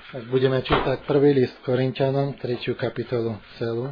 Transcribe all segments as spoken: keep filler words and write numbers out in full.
Tak budeme čítať prvý list Korinťanom, tretiu kapitolu celú.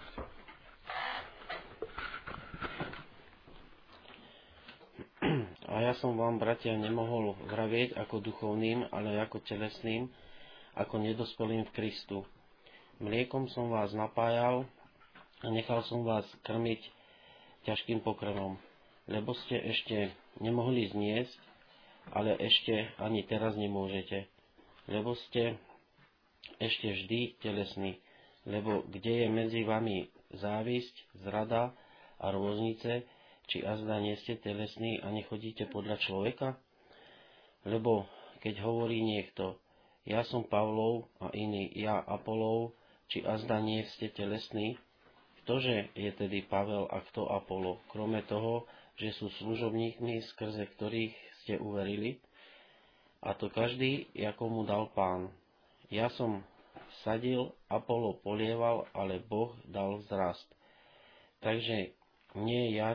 A ja som vám, bratia, nemohol vravieť ako duchovným, ale ako telesným, ako nedospelým v Kristu. Mliekom som vás napájal a nechal som vás krmiť ťažkým pokrmom, lebo ste ešte nemohli zniesť, ale ešte ani teraz nemôžete, lebo ste ešte vždy telesní, lebo kde je medzi vami závisť, zrada a rôznice, či azda nie ste telesní a nechodíte podľa človeka? Lebo keď hovorí niekto, ja som Pavlov a iný, ja Apolov, či azda nie ste telesní, ktože je tedy Pavel a kto Apolo, krome toho, že sú služobníkmi, skrze ktorých ste uverili? A to každý, ako mu dal Pán. Ja som sadil, Apolo polieval, ale Boh dal vzrast. Takže nie, ja,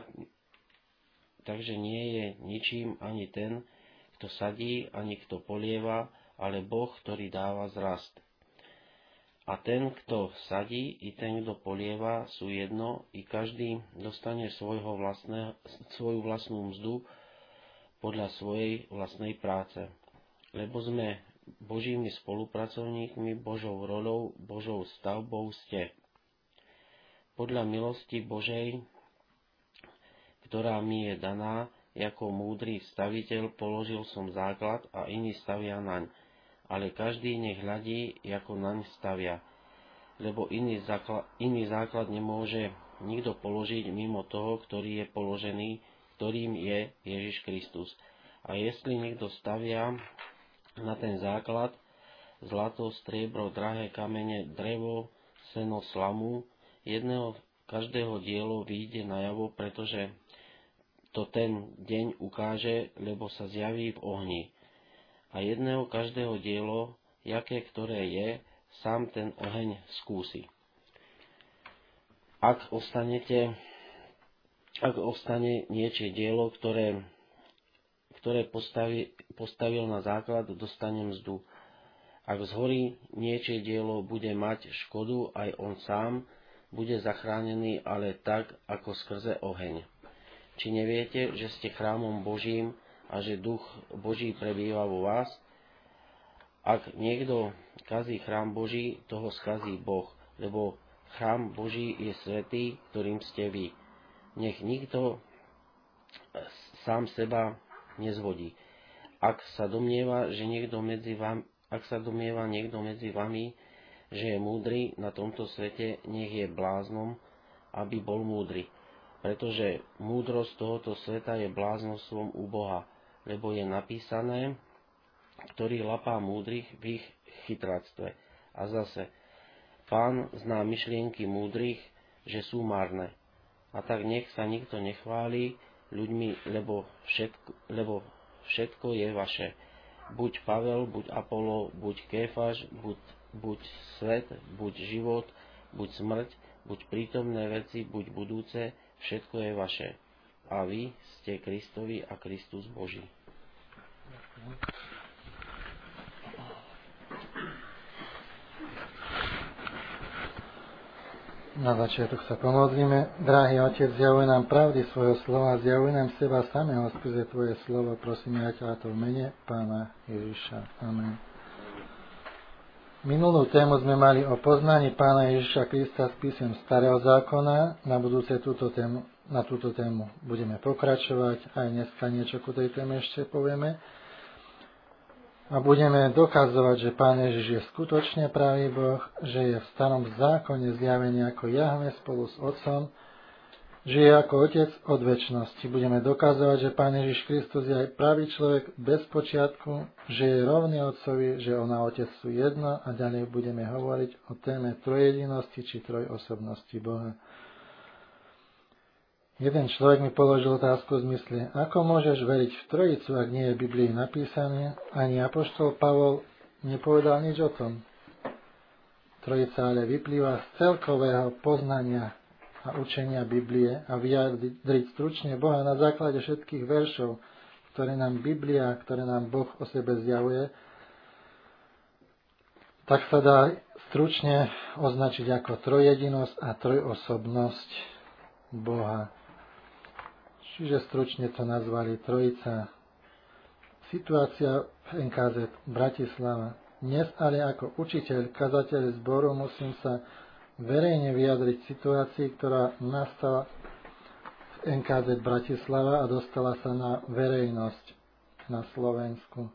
takže nie je ničím ani ten, kto sadí, ani kto polieva, ale Boh, ktorý dáva vzrast. A ten, kto sadí, i ten, kto polieva, sú jedno, i každý dostane svojho vlastného, svoju vlastnú mzdu podľa svojej vlastnej práce. Lebo sme Božími spolupracovníkmi, Božou rolou, Božou stavbou ste. Podľa milosti Božej, ktorá mi je daná, ako múdry staviteľ položil som základ a iný stavia naň. Ale každý nech hľadí, ako naň stavia. Lebo iný základ, iný základ nemôže nikto položiť mimo toho, ktorý je položený, ktorým je Ježiš Kristus. A jestli niekto stavia na ten základ zlato, striebro, drahé kamene, drevo, seno, slamu, jedného každého dielo vyjde najavo, pretože to ten deň ukáže, lebo sa zjaví v ohni. A jedného každého dielo, jaké ktoré je, sám ten oheň skúsi. Ak ostanete, ak ostane niečie dielo, ktoré ktoré postavi, postavil na základ, dostane mzdu. Ak zhorí niečie dielo bude mať škodu, aj on sám bude zachránený, ale tak, ako skrze oheň. Či neviete, že ste chrámom Božím a že duch Boží prebýva vo vás? Ak niekto kazí chrám Boží, toho skazí Boh, lebo chrám Boží je svätý, ktorým ste vy. Nech nikto sám seba nezvodí. Ak sa domnieva, že niekto medzi vami, ak sa domnieva niekto medzi vami, že je múdry na tomto svete, nech je bláznom, aby bol múdry. Pretože múdrosť tohoto sveta je bláznostvom u Boha, lebo je napísané, ktorý lapá múdrych v ich chytráctve. A zase, Pán zná myšlienky múdrych, že sú marné. A tak nech sa nikto nechváli ľuďmi, lebo všetko, lebo všetko je vaše. Buď Pavel, buď Apolo, buď Kéfaš, buď, buď svet, buď život, buď smrť, buď prítomné veci, buď budúce, všetko je vaše. A vy ste Kristovi a Kristus Boží. Na začiatok sa pomodlíme. Drahý Otec, zjavuj nám pravdy svojho slova, zjavuj nám seba samého skrze Tvoje slovo. Prosím ja ťa to v mene Pána Ježiša. Amen. Minulú tému sme mali o poznaní Pána Ježiša Krista z písem Starého zákona. Na budúce túto tému, na túto tému budeme pokračovať. Aj dneska niečo ku tej téme ešte povieme. A budeme dokazovať, že Pán Ježiš je skutočne pravý Boh, že je v starom zákone zjavený ako Jahve spolu s Otcom, že je ako Otec od večnosti. Budeme dokazovať, že Pán Ježiš Kristus je aj pravý človek bez počiatku, že je rovný Otcovi, že On a Otec sú jedno a ďalej budeme hovoriť o téme trojjedinosti či trojosobnosti Boha. Jeden človek mi položil otázku v zmysle, ako môžeš veriť v Trojicu, ak nie je v Biblii napísané, ani apoštol Pavol nepovedal nič o tom. Trojica ale vyplýva z celkového poznania a učenia Biblie a vyjadriť stručne Boha na základe všetkých veršov, ktoré nám Biblia, ktoré nám Boh o sebe zjavuje, tak sa dá stručne označiť ako trojjedinosť a trojosobnosť Boha. Čiže stručne to nazvali Trojica. Situácia v en ká zet Bratislava. Dnes ale ako učiteľ, kazateľ zboru musím sa verejne vyjadriť situácii, ktorá nastala v en ká zet Bratislava a dostala sa na verejnosť na Slovensku.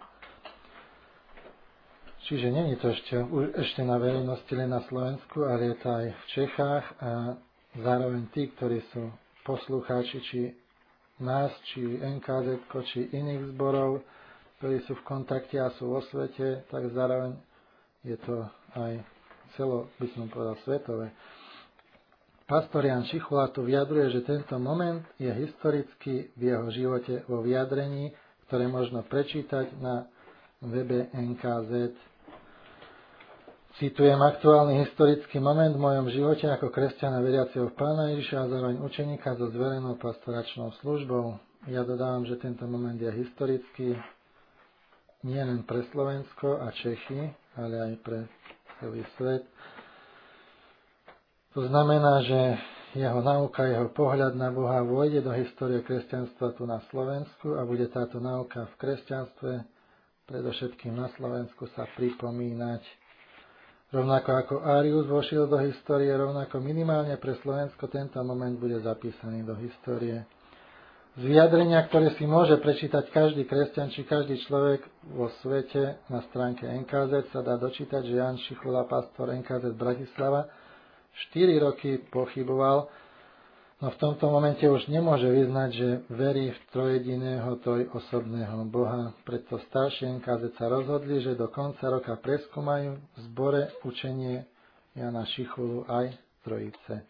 Čiže nie je to ešte, ešte na verejnosti len na Slovensku, ale je to aj v Čechách a zároveň tí, ktorí sú poslucháči, či nás, či en ká zet, či iných zborov, ktorí sú v kontakte a sú vo svete, tak zároveň je to aj celo, by som povedal, svetové. Pastor Ján Šichula tu vyjadruje, že tento moment je historický v jeho živote vo vyjadrení, ktoré možno prečítať na webe en ká zet. Citujem aktuálny historický moment v mojom živote ako kresťana veriaceho v Pána Ježiša a zároveň učeníka so zverenou pastoračnou službou. Ja dodávam, že tento moment je historický nie len pre Slovensko a Čechy, ale aj pre celý svet. To znamená, že jeho nauka, jeho pohľad na Boha vôjde do histórie kresťanstva tu na Slovensku a bude táto nauka v kresťanstve, predovšetkým na Slovensku, sa pripomínať. Rovnako ako Arius vošiel do histórie, rovnako minimálne pre Slovensko tento moment bude zapísaný do histórie. Z vyjadrenia, ktoré si môže prečítať každý kresťan či každý človek vo svete na stránke en ká zet, sa dá dočítať, že Ján Šichula, pastor en ká zet Bratislava, štyri roky pochyboval, no v tomto momente už nemôže vyznať, že verí v trojjediného, trojosobného Boha. Preto starší en ká zet sa rozhodli, že do konca roka preskúmajú v zbore učenie Jana Šichulu aj Trojice.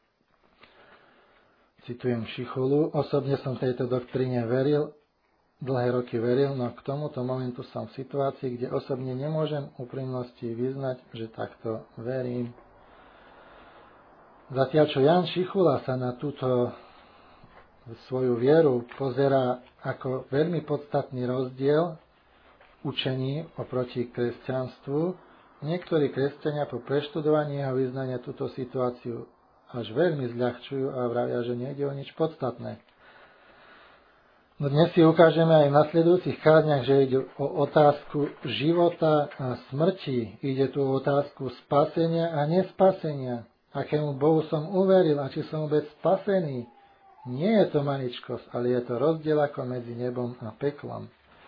Citujem Šichulu: osobne som tejto doktríne veril, dlhé roky veril, no k tomuto momentu som v situácii, kde osobne nemôžem úprimnosti vyznať, že takto verím. Zatiaľ, čo Ján Šichula sa na túto svoju vieru pozerá ako veľmi podstatný rozdiel učení oproti kresťanstvu, niektorí kresťania po preštudovaní jeho vyznania túto situáciu až veľmi zľahčujú a vravia, že nejde o nič podstatné. No dnes si ukážeme aj v nasledujúcich kázniach, že ide o otázku života a smrti. Ide tu o otázku spasenia a nespasenia. Akému Bohu som uveril a či som vôbec spasený. Nie je to maličkosť, ale je to rozdiel ako medzi nebom a peklom.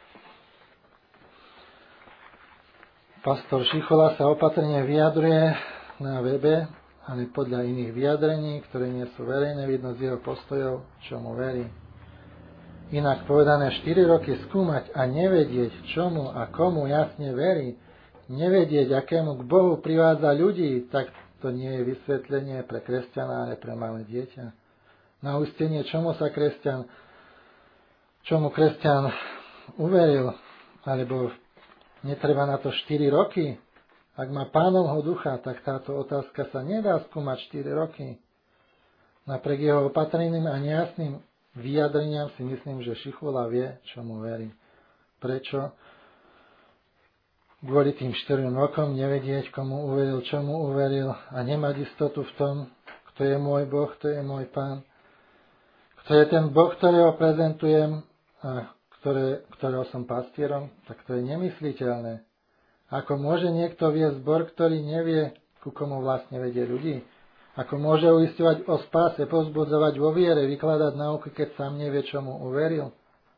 Pastor Šichula sa opatrne vyjadruje na webe, ale podľa iných vyjadrení, ktoré nie sú verejné, vidno z jeho postojov, čomu verí. Inak povedané, štyri roky skúmať a nevedieť, čomu a komu jasne verí, nevedieť, akému k Bohu privádza ľudí, tak to nie je vysvetlenie pre kresťana, ale pre malé dieťa. Na uistenie, čomu sa kresťan, čomu kresťan uveril, alebo netreba na to štyri roky. Ak má Pánovho ducha, tak táto otázka sa nedá skúmať štyri roky. Napriek jeho opatrným a nejasným vyjadreniam si myslím, že Šichula vie, čomu verí. Prečo? Kvôli tým štyrom rokom nevedieť, komu uveril, čomu uveril a nemať istotu v tom, kto je môj Boh, kto je môj Pán, kto je ten Boh, ktorého prezentujem a ktoré, ktorého som pastierom, tak to je nemysliteľné. Ako môže niekto viesť zbor, ktorý nevie, ku komu vlastne vedie ľudí? Ako môže uisťovať o spáse, povzbudzovať vo viere, vykladať nauky, keď sám nevie, čomu uveril?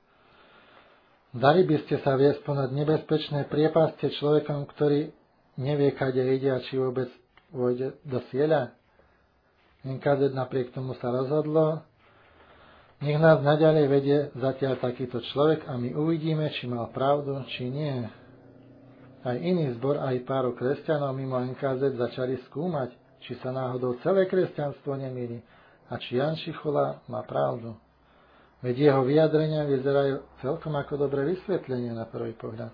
Dali by ste sa viesť ponad nebezpečné priepaste človekom, ktorý nevie, kade ide a či vôbec vôjde do cieľa? en ká zet napriek tomu sa rozhodlo. Nech nás naďalej vedie zatiaľ takýto človek a my uvidíme, či mal pravdu, či nie. Aj iný zbor, aj pár kresťanov mimo en ká zet začali skúmať, či sa náhodou celé kresťanstvo nemýli a či Ján Šichula má pravdu. Veď jeho vyjadrenia vyzerajú celkom ako dobré vysvetlenie na prvý pohľad.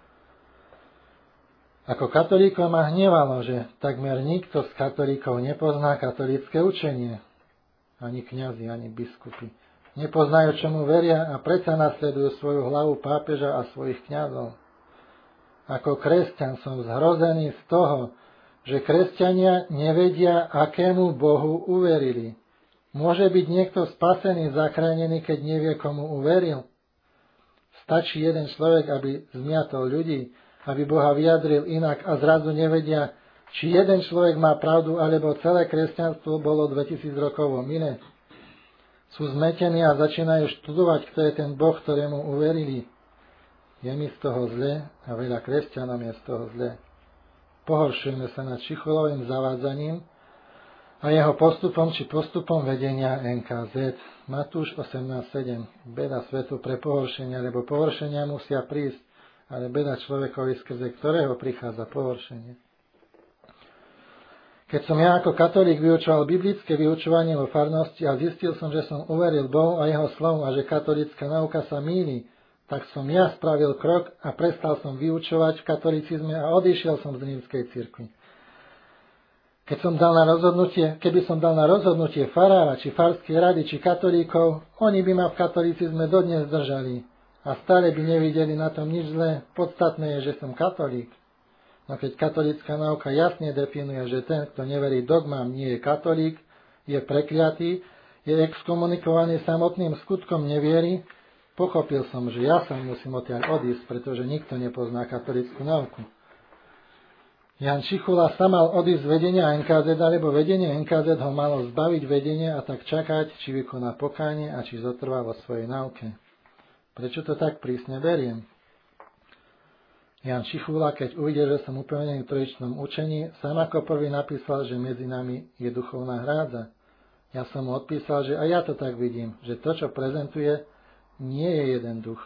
Ako katolíkov ma hnevalo, že takmer nikto z katolíkov nepozná katolícke učenie. Ani kňazi, ani biskupy. Nepoznajú, čomu veria a predsa nasledujú svoju hlavu pápeža a svojich kňazov. Ako kresťan som zhrozený z toho, že kresťania nevedia, akému Bohu uverili. Môže byť niekto spasený, zachránený, keď nevie, komu uveril? Stačí jeden človek, aby zmiatol ľudí, aby Boha vyjadril inak a zrazu nevedia, či jeden človek má pravdu, alebo celé kresťanstvo bolo dvetisíc rokov omile. Sú zmetení a začínajú študovať, kto je ten Boh, ktorému uverili. Je mi z toho zle a veľa kresťanom je z toho zle. Pohoršujeme sa nad Čichulovým zavádzaním a jeho postupom či postupom vedenia en ká zet. Matúš osemnásť sedem. Beda svetu pre pohoršenia, lebo pohoršenia musia prísť, ale beda človekovi, skrze ktorého prichádza pohoršenie. Keď som ja ako katolík vyučoval biblické vyučovanie vo farnosti a zistil som, že som uveril Bohu a jeho slovom a že katolícka nauka sa mýli, tak som ja spravil krok a prestal som vyučovať v katolicizme a odišiel som z rímskej cirkvi. Keď som dal na rozhodnutie, keby som dal na rozhodnutie farára, či farskej rady, či katolíkov, oni by ma v katolicizme dodnes držali a stále by nevideli na tom nič zlé. Podstatné je, že som katolík. No keď katolícka náuka jasne definuje, že ten, kto neverí dogmám, nie je katolík, je prekliatý, je exkomunikovaný samotným skutkom neviery, pochopil som, že ja sa musím odtiaľ odísť, pretože nikto nepozná katolícku náuku. Jan Čichula sa mal odísť z vedenia en ká zet, alebo vedenie en ká zet ho malo zbaviť vedenia a tak čakať, či vykoná pokánie a či zotrvá vo svojej náuke. Prečo to tak prísne beriem? Jan Čichula, keď uvidel, že som upevnený v trojičnom učení, sám ako prvý napísal, že medzi nami je duchovná hrádza. Ja som mu odpísal, že aj ja to tak vidím, že to, čo prezentuje, nie je jeden duch.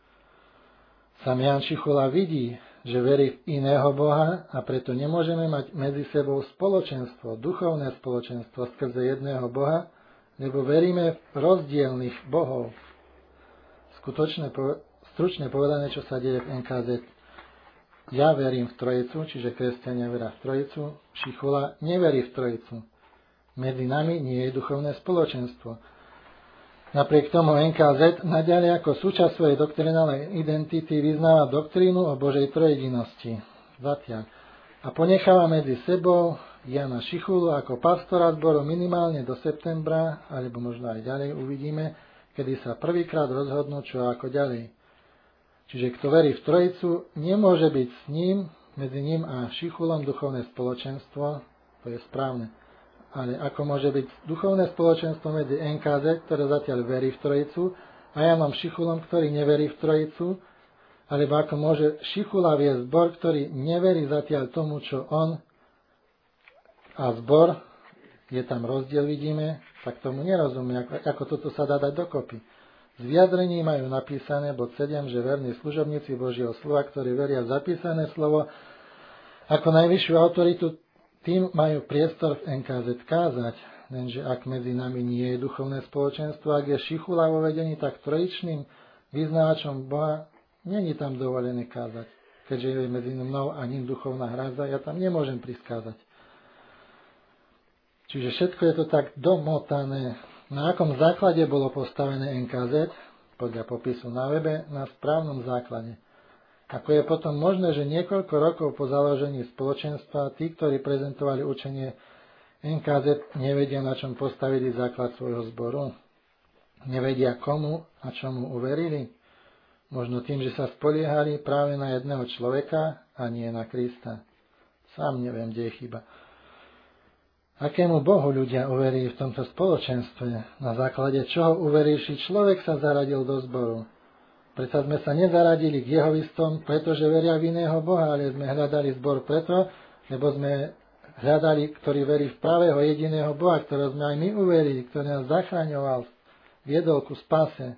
Sám Jan Čichula vidí, že verí v iného Boha a preto nemôžeme mať medzi sebou spoločenstvo, duchovné spoločenstvo skrze jedného Boha, lebo veríme v rozdielnych bohov. Skutočne, stručne povedané, čo sa deje v en ká zet. Ja verím v Trojicu, čiže kresťania veria v Trojicu, Čichula neverí v Trojicu. Medzi nami nie je duchovné spoločenstvo. Napriek tomu en ká zet naďalej ako súčasť svojej doktrinálnej identity vyznáva doktrínu o Božej trojedinosti. Zatiaľ. A ponecháva medzi sebou Jana Čichulu ako pastora zboru minimálne do septembra, alebo možno aj ďalej uvidíme, kedy sa prvýkrát rozhodnú, čo ako ďalej. Čiže kto verí v Trojicu, nemôže byť s ním, medzi ním a Čichulom duchovné spoločenstvo, to je správne. Ale ako môže byť duchovné spoločenstvo medzi en ká zet, ktoré zatiaľ verí v Trojicu, a Janom Čichulom, ktorý neverí v Trojicu, alebo ako môže Čichula viesť zbor, ktorý neverí zatiaľ tomu, čo on a zbor, je tam rozdiel, vidíme, tak tomu nerozumie, ako, ako toto sa dá dať dokopy. Z vyjadrení majú napísané bod sedem, že verní služobníci Božieho slova, ktorí veria v zapísané slovo, ako najvyššiu autoritu, tým majú priestor v en ká zet kázať. Lenže ak medzi nami nie je duchovné spoločenstvo, ak je Čichula vo vedení, tak trojičným vyznávačom Boha není tam dovolené kázať. Keďže je medzi mnou a ním duchovná hrádza, ja tam nemôžem priskázať. Čiže všetko je to tak domotané. Na akom základe bolo postavené en ká zet? Podľa popisu na webe, na správnom základe. Ako je potom možné, že niekoľko rokov po založení spoločenstva tí, ktorí prezentovali učenie en ká zet, nevedia, na čom postavili základ svojho zboru? Nevedia komu a čomu uverili? Možno tým, že sa spoliehali práve na jedného človeka a nie na Krista. Sám neviem, kde je chyba. Akému Bohu ľudia uverí v tomto spoločenstve? Na základe čoho uverí, či človek sa zaradil do zboru? Preto sme sa nezaradili k jehovistom, pretože veria v iného Boha, ale sme hľadali zbor preto, lebo sme hľadali, ktorý verí v pravého jediného Boha, ktorého sme aj my uverili, ktorý nás zachraňoval, viedol ku spáse.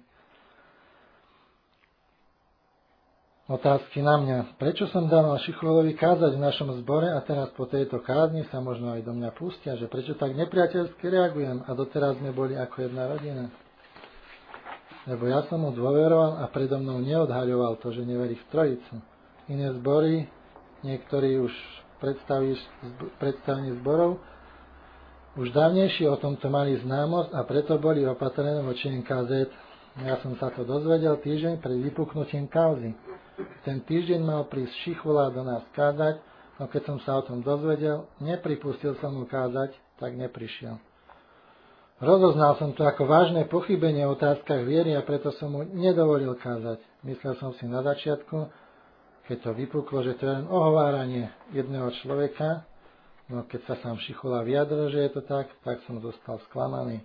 Otázky na mňa. Prečo som dal Čichulovi kázať v našom zbore a teraz po tejto kázni sa možno aj do mňa pustia, že prečo tak nepriateľsky reagujem a doteraz sme boli ako jedna rodina? Lebo ja som mu dôveroval a predo mnou neodhaľoval to, že neverí v Trojicu. Iné zbory, niektorí už predstavení zborov, už dávnejšie o tomto mali známosť a preto boli opatrené voči en ká zet. Ja som sa to dozvedel týždeň pred vypuknutím kauzy. Ten týždeň mal prísť Šichula do nás kázať, no keď som sa o tom dozvedel, nepripustil som mu kázať, tak neprišiel. Rozoznal som to ako vážne pochybenie o otázkach viery a preto som mu nedovolil kázať. Myslel som si na začiatku, keď to vypuklo, že to je len ohováranie jedného človeka, no keď sa sám Šichula vyjadril, že je to tak, tak som zostal sklamaný.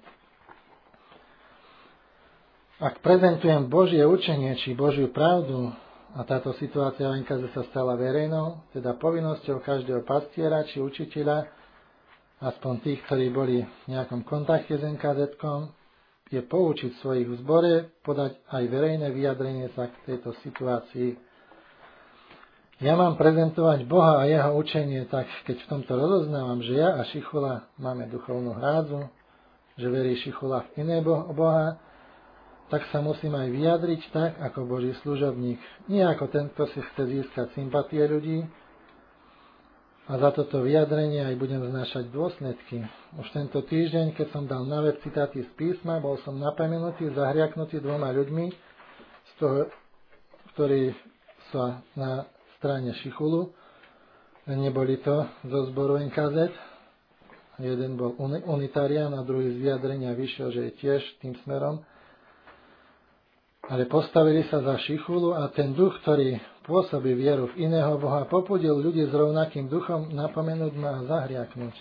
Ak prezentujem Božie učenie či Božiu pravdu a táto situácia v enkaze sa stala verejnou, teda povinnosťou každého pastiera či učiteľa, aspoň tých, ktorí boli v nejakom kontakte s en ká zet-kom, je poučiť svojich v zbore, podať aj verejné vyjadrenie sa k tejto situácii. Ja mám prezentovať Boha a jeho učenie, tak keď v tomto rozoznávam, že ja a Šichula máme duchovnú hrádzu, že verí Šichula v iné Boha, tak sa musím aj vyjadriť tak, ako Boží služobník. Nie ako ten, kto si chce získať sympatie ľudí, a za toto vyjadrenie aj budem znášať dôsledky. Už tento týždeň, keď som dal na web citáty z písma, bol som napomenutý, zahriaknutý dvoma ľuďmi, z toho, ktorí sú na strane Šichulu. Neboli to zo zboru en ká zet. Jeden bol unitarián a druhý z vyjadrenia vyšiel, že je tiež tým smerom. Ale postavili sa za Šichulu a ten duch, ktorý pôsobí vieru v iného Boha, popudil ľudí s rovnakým duchom napomenúť ma a zahriaknúť.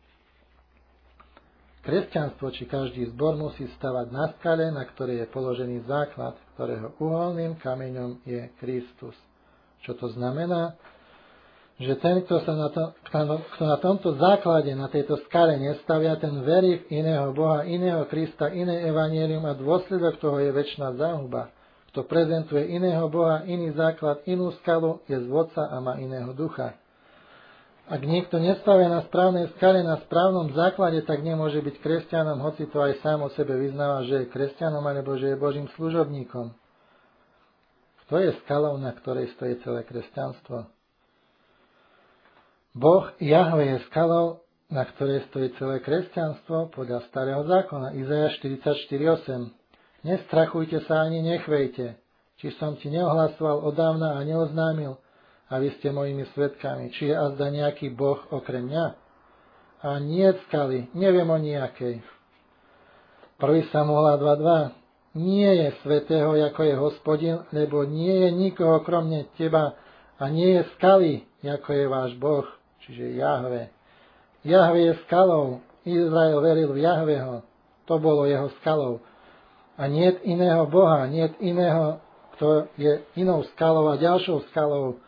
Kresťanstvo či každý zbor musí stavať na skale, na ktorej je položený základ, ktorého uholným kameňom je Kristus. Čo to znamená? Že ten, kto, sa na, to, kto na tomto základe, na tejto skale nestavia, ten verí v iného Boha, iného Krista, iné evanjelium a dôsledok toho je večná záhuba. Kto prezentuje iného Boha, iný základ, inú skalu, je zvodca a má iného ducha. Ak niekto nestavia na správnej skale, na správnom základe, tak nemôže byť kresťanom, hoci to aj sám o sebe vyznáva, že je kresťanom alebo že je Božím služobníkom. Kto je skalou, na ktorej stojí celé kresťanstvo? Boh Jahve je skalou, na ktorej stojí celé kresťanstvo podľa starého zákona. Izajáš štyridsaťštyri osem. Nestrachujte sa ani nechvejte, či som ti neohlasoval odávna a neoznámil, a vy ste mojimi svedkami. Či je azda nejaký Boh okrem mňa? A nie skaly, neviem o nejakej. prvý Samuela dva dva. Nie je svätého, ako je Hospodin, lebo nie je nikoho kromne teba a nie je skaly, ako je váš Boh, čiže Jahve. Jahve je skalou. Izrael veril v Jahveho. To bolo jeho skalou. A niet iného Boha, niet iného, kto je inou skalou a ďalšou skalou.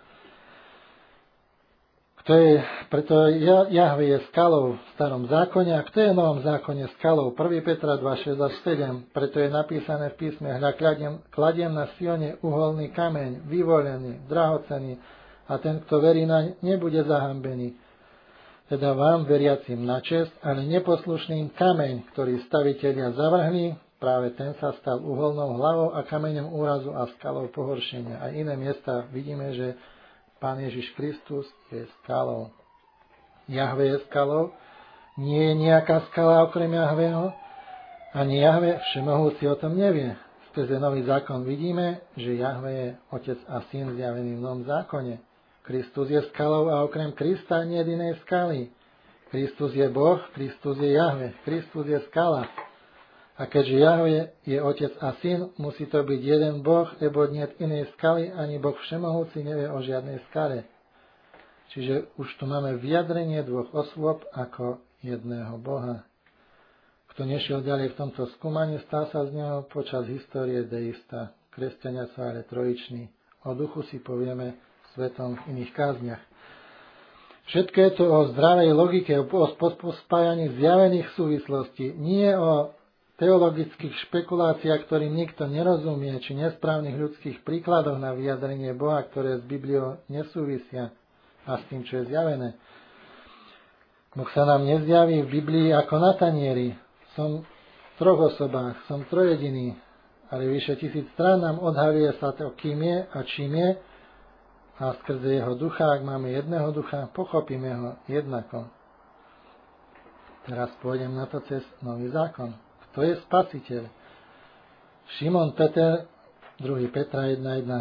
Kto je, preto Jahve je skalou v starom zákone, a kto je v novom zákone skalou? prvý Petra dva šesť až sedem. Preto je napísané v písme: hľa, kladiem, kladiem na Sione uholný kameň, vyvolený, drahocenný, a ten, kto verí naň, nebude zahambený. Teda vám, veriacim, na česť, ale neposlušným kameň, ktorý stavitelia zavrhli, práve ten sa stal uholnou hlavou a kameňom úrazu a skalou pohoršenia. A iné miesta vidíme, že Pán Ježiš Kristus je skalou. Jahve je skalou. Nie je nejaká skala okrem Jahveho. Ani Jahve všemohúci o tom nevie. Skrze nový zákon vidíme, že Jahve je Otec a Syn zjavený v novom zákone. Kristus je skalou a okrem Krista nie je inej skaly. Kristus je Boh, Kristus je Jahve. Kristus je skala. A keďže Jahve je Otec a Syn, musí to byť jeden Boh, lebo nie je inej skaly, ani Boh všemohúci nevie o žiadnej skale. Čiže už tu máme vyjadrenie dvoch osôb ako jedného Boha. Kto nešiel ďalej v tomto skúmaní, stal sa z neho počas histórie deista. Kresťania sú ale trojiční. O duchu si povieme svetom v iných kázniach. Všetko je to o zdravej logike, o pospájaní zjavených súvislostí, nie o teologických špekuláciách, ktorým nikto nerozumie, či nesprávnych ľudských príkladoch na vyjadrenie Boha, ktoré s Bibliou nesúvisia a s tým, čo je zjavené. Boh sa nám nezjaví v Biblii ako na tanieri. Som v troch osobách, som trojediný, ale vyše tisíc strán nám odhaluje sa to, kým je a čím je, a skrze jeho ducha, ak máme jedného ducha, pochopíme ho jednako. Teraz pôjdem na to cez nový zákon. Kto je spasiteľ? Šimon Peter, druhý Petra jedna jedna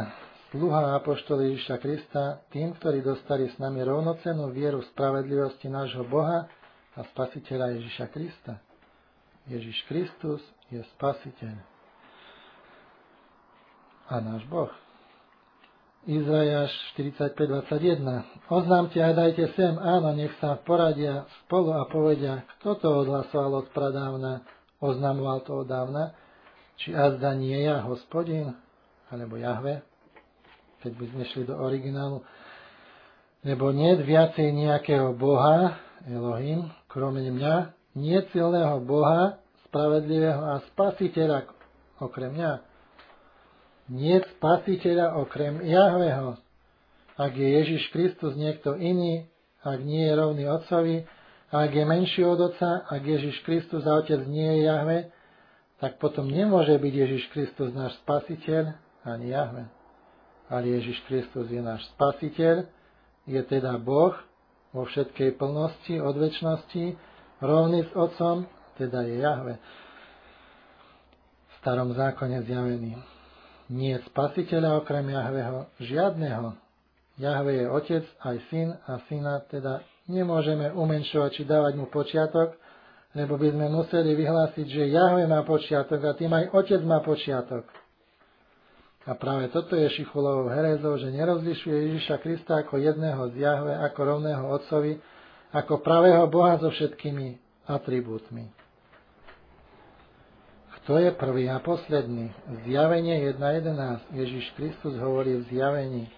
sluha a apoštol Ježiša Krista, tým, ktorí dostali s nami rovnocennú vieru v spravedlivosti nášho Boha a Spasiteľa Ježiša Krista. Ježiš Kristus je Spasiteľ a náš Boh. Izaiáš štyridsaťpäť dvadsaťjeden. Oznámte a dajte sem, áno, nech sa poradia spolu a povedia, kto to odhlasoval od pradávna, oznamoval to od dávna, či azda nie ja, Hospodin, alebo Jahve, keď by sme šli do originálu, lebo nie viacej nejakého Boha, Elohim, kromě mňa, nie silného Boha, spravedlivého a Spasiteľa okrem mňa. Nie Spasiteľa okrem Jahveho. Ak je Ježiš Kristus niekto iný, ak nie je rovný Otcovi, ak je menší od Otca, ak Ježiš Kristus a Otec nie je Jahve, tak potom nemôže byť Ježiš Kristus náš Spasiteľ ani Jahve. Ale Ježiš Kristus je náš Spasiteľ, je teda Boh vo všetkej plnosti od večnosti, rovný s Otcom, teda je Jahve. V starom zákone zjavený. Nie Spasiteľa okrem Jahveho, žiadneho. Jahve je Otec, aj Syn a Syna, teda nemôžeme umenšovať či dávať mu počiatok, lebo by sme museli vyhlásiť, že Jahve má počiatok a tým aj Otec má počiatok. A práve toto je Šichulovou herézou, že nerozlišuje Ježiša Krista ako jedného z Jahve, ako rovného Otcovi, ako pravého Boha so všetkými atribútmi. Kto je prvý a posledný? Zjavenie jeden jedenásť. Ježiš Kristus hovorí v zjavení.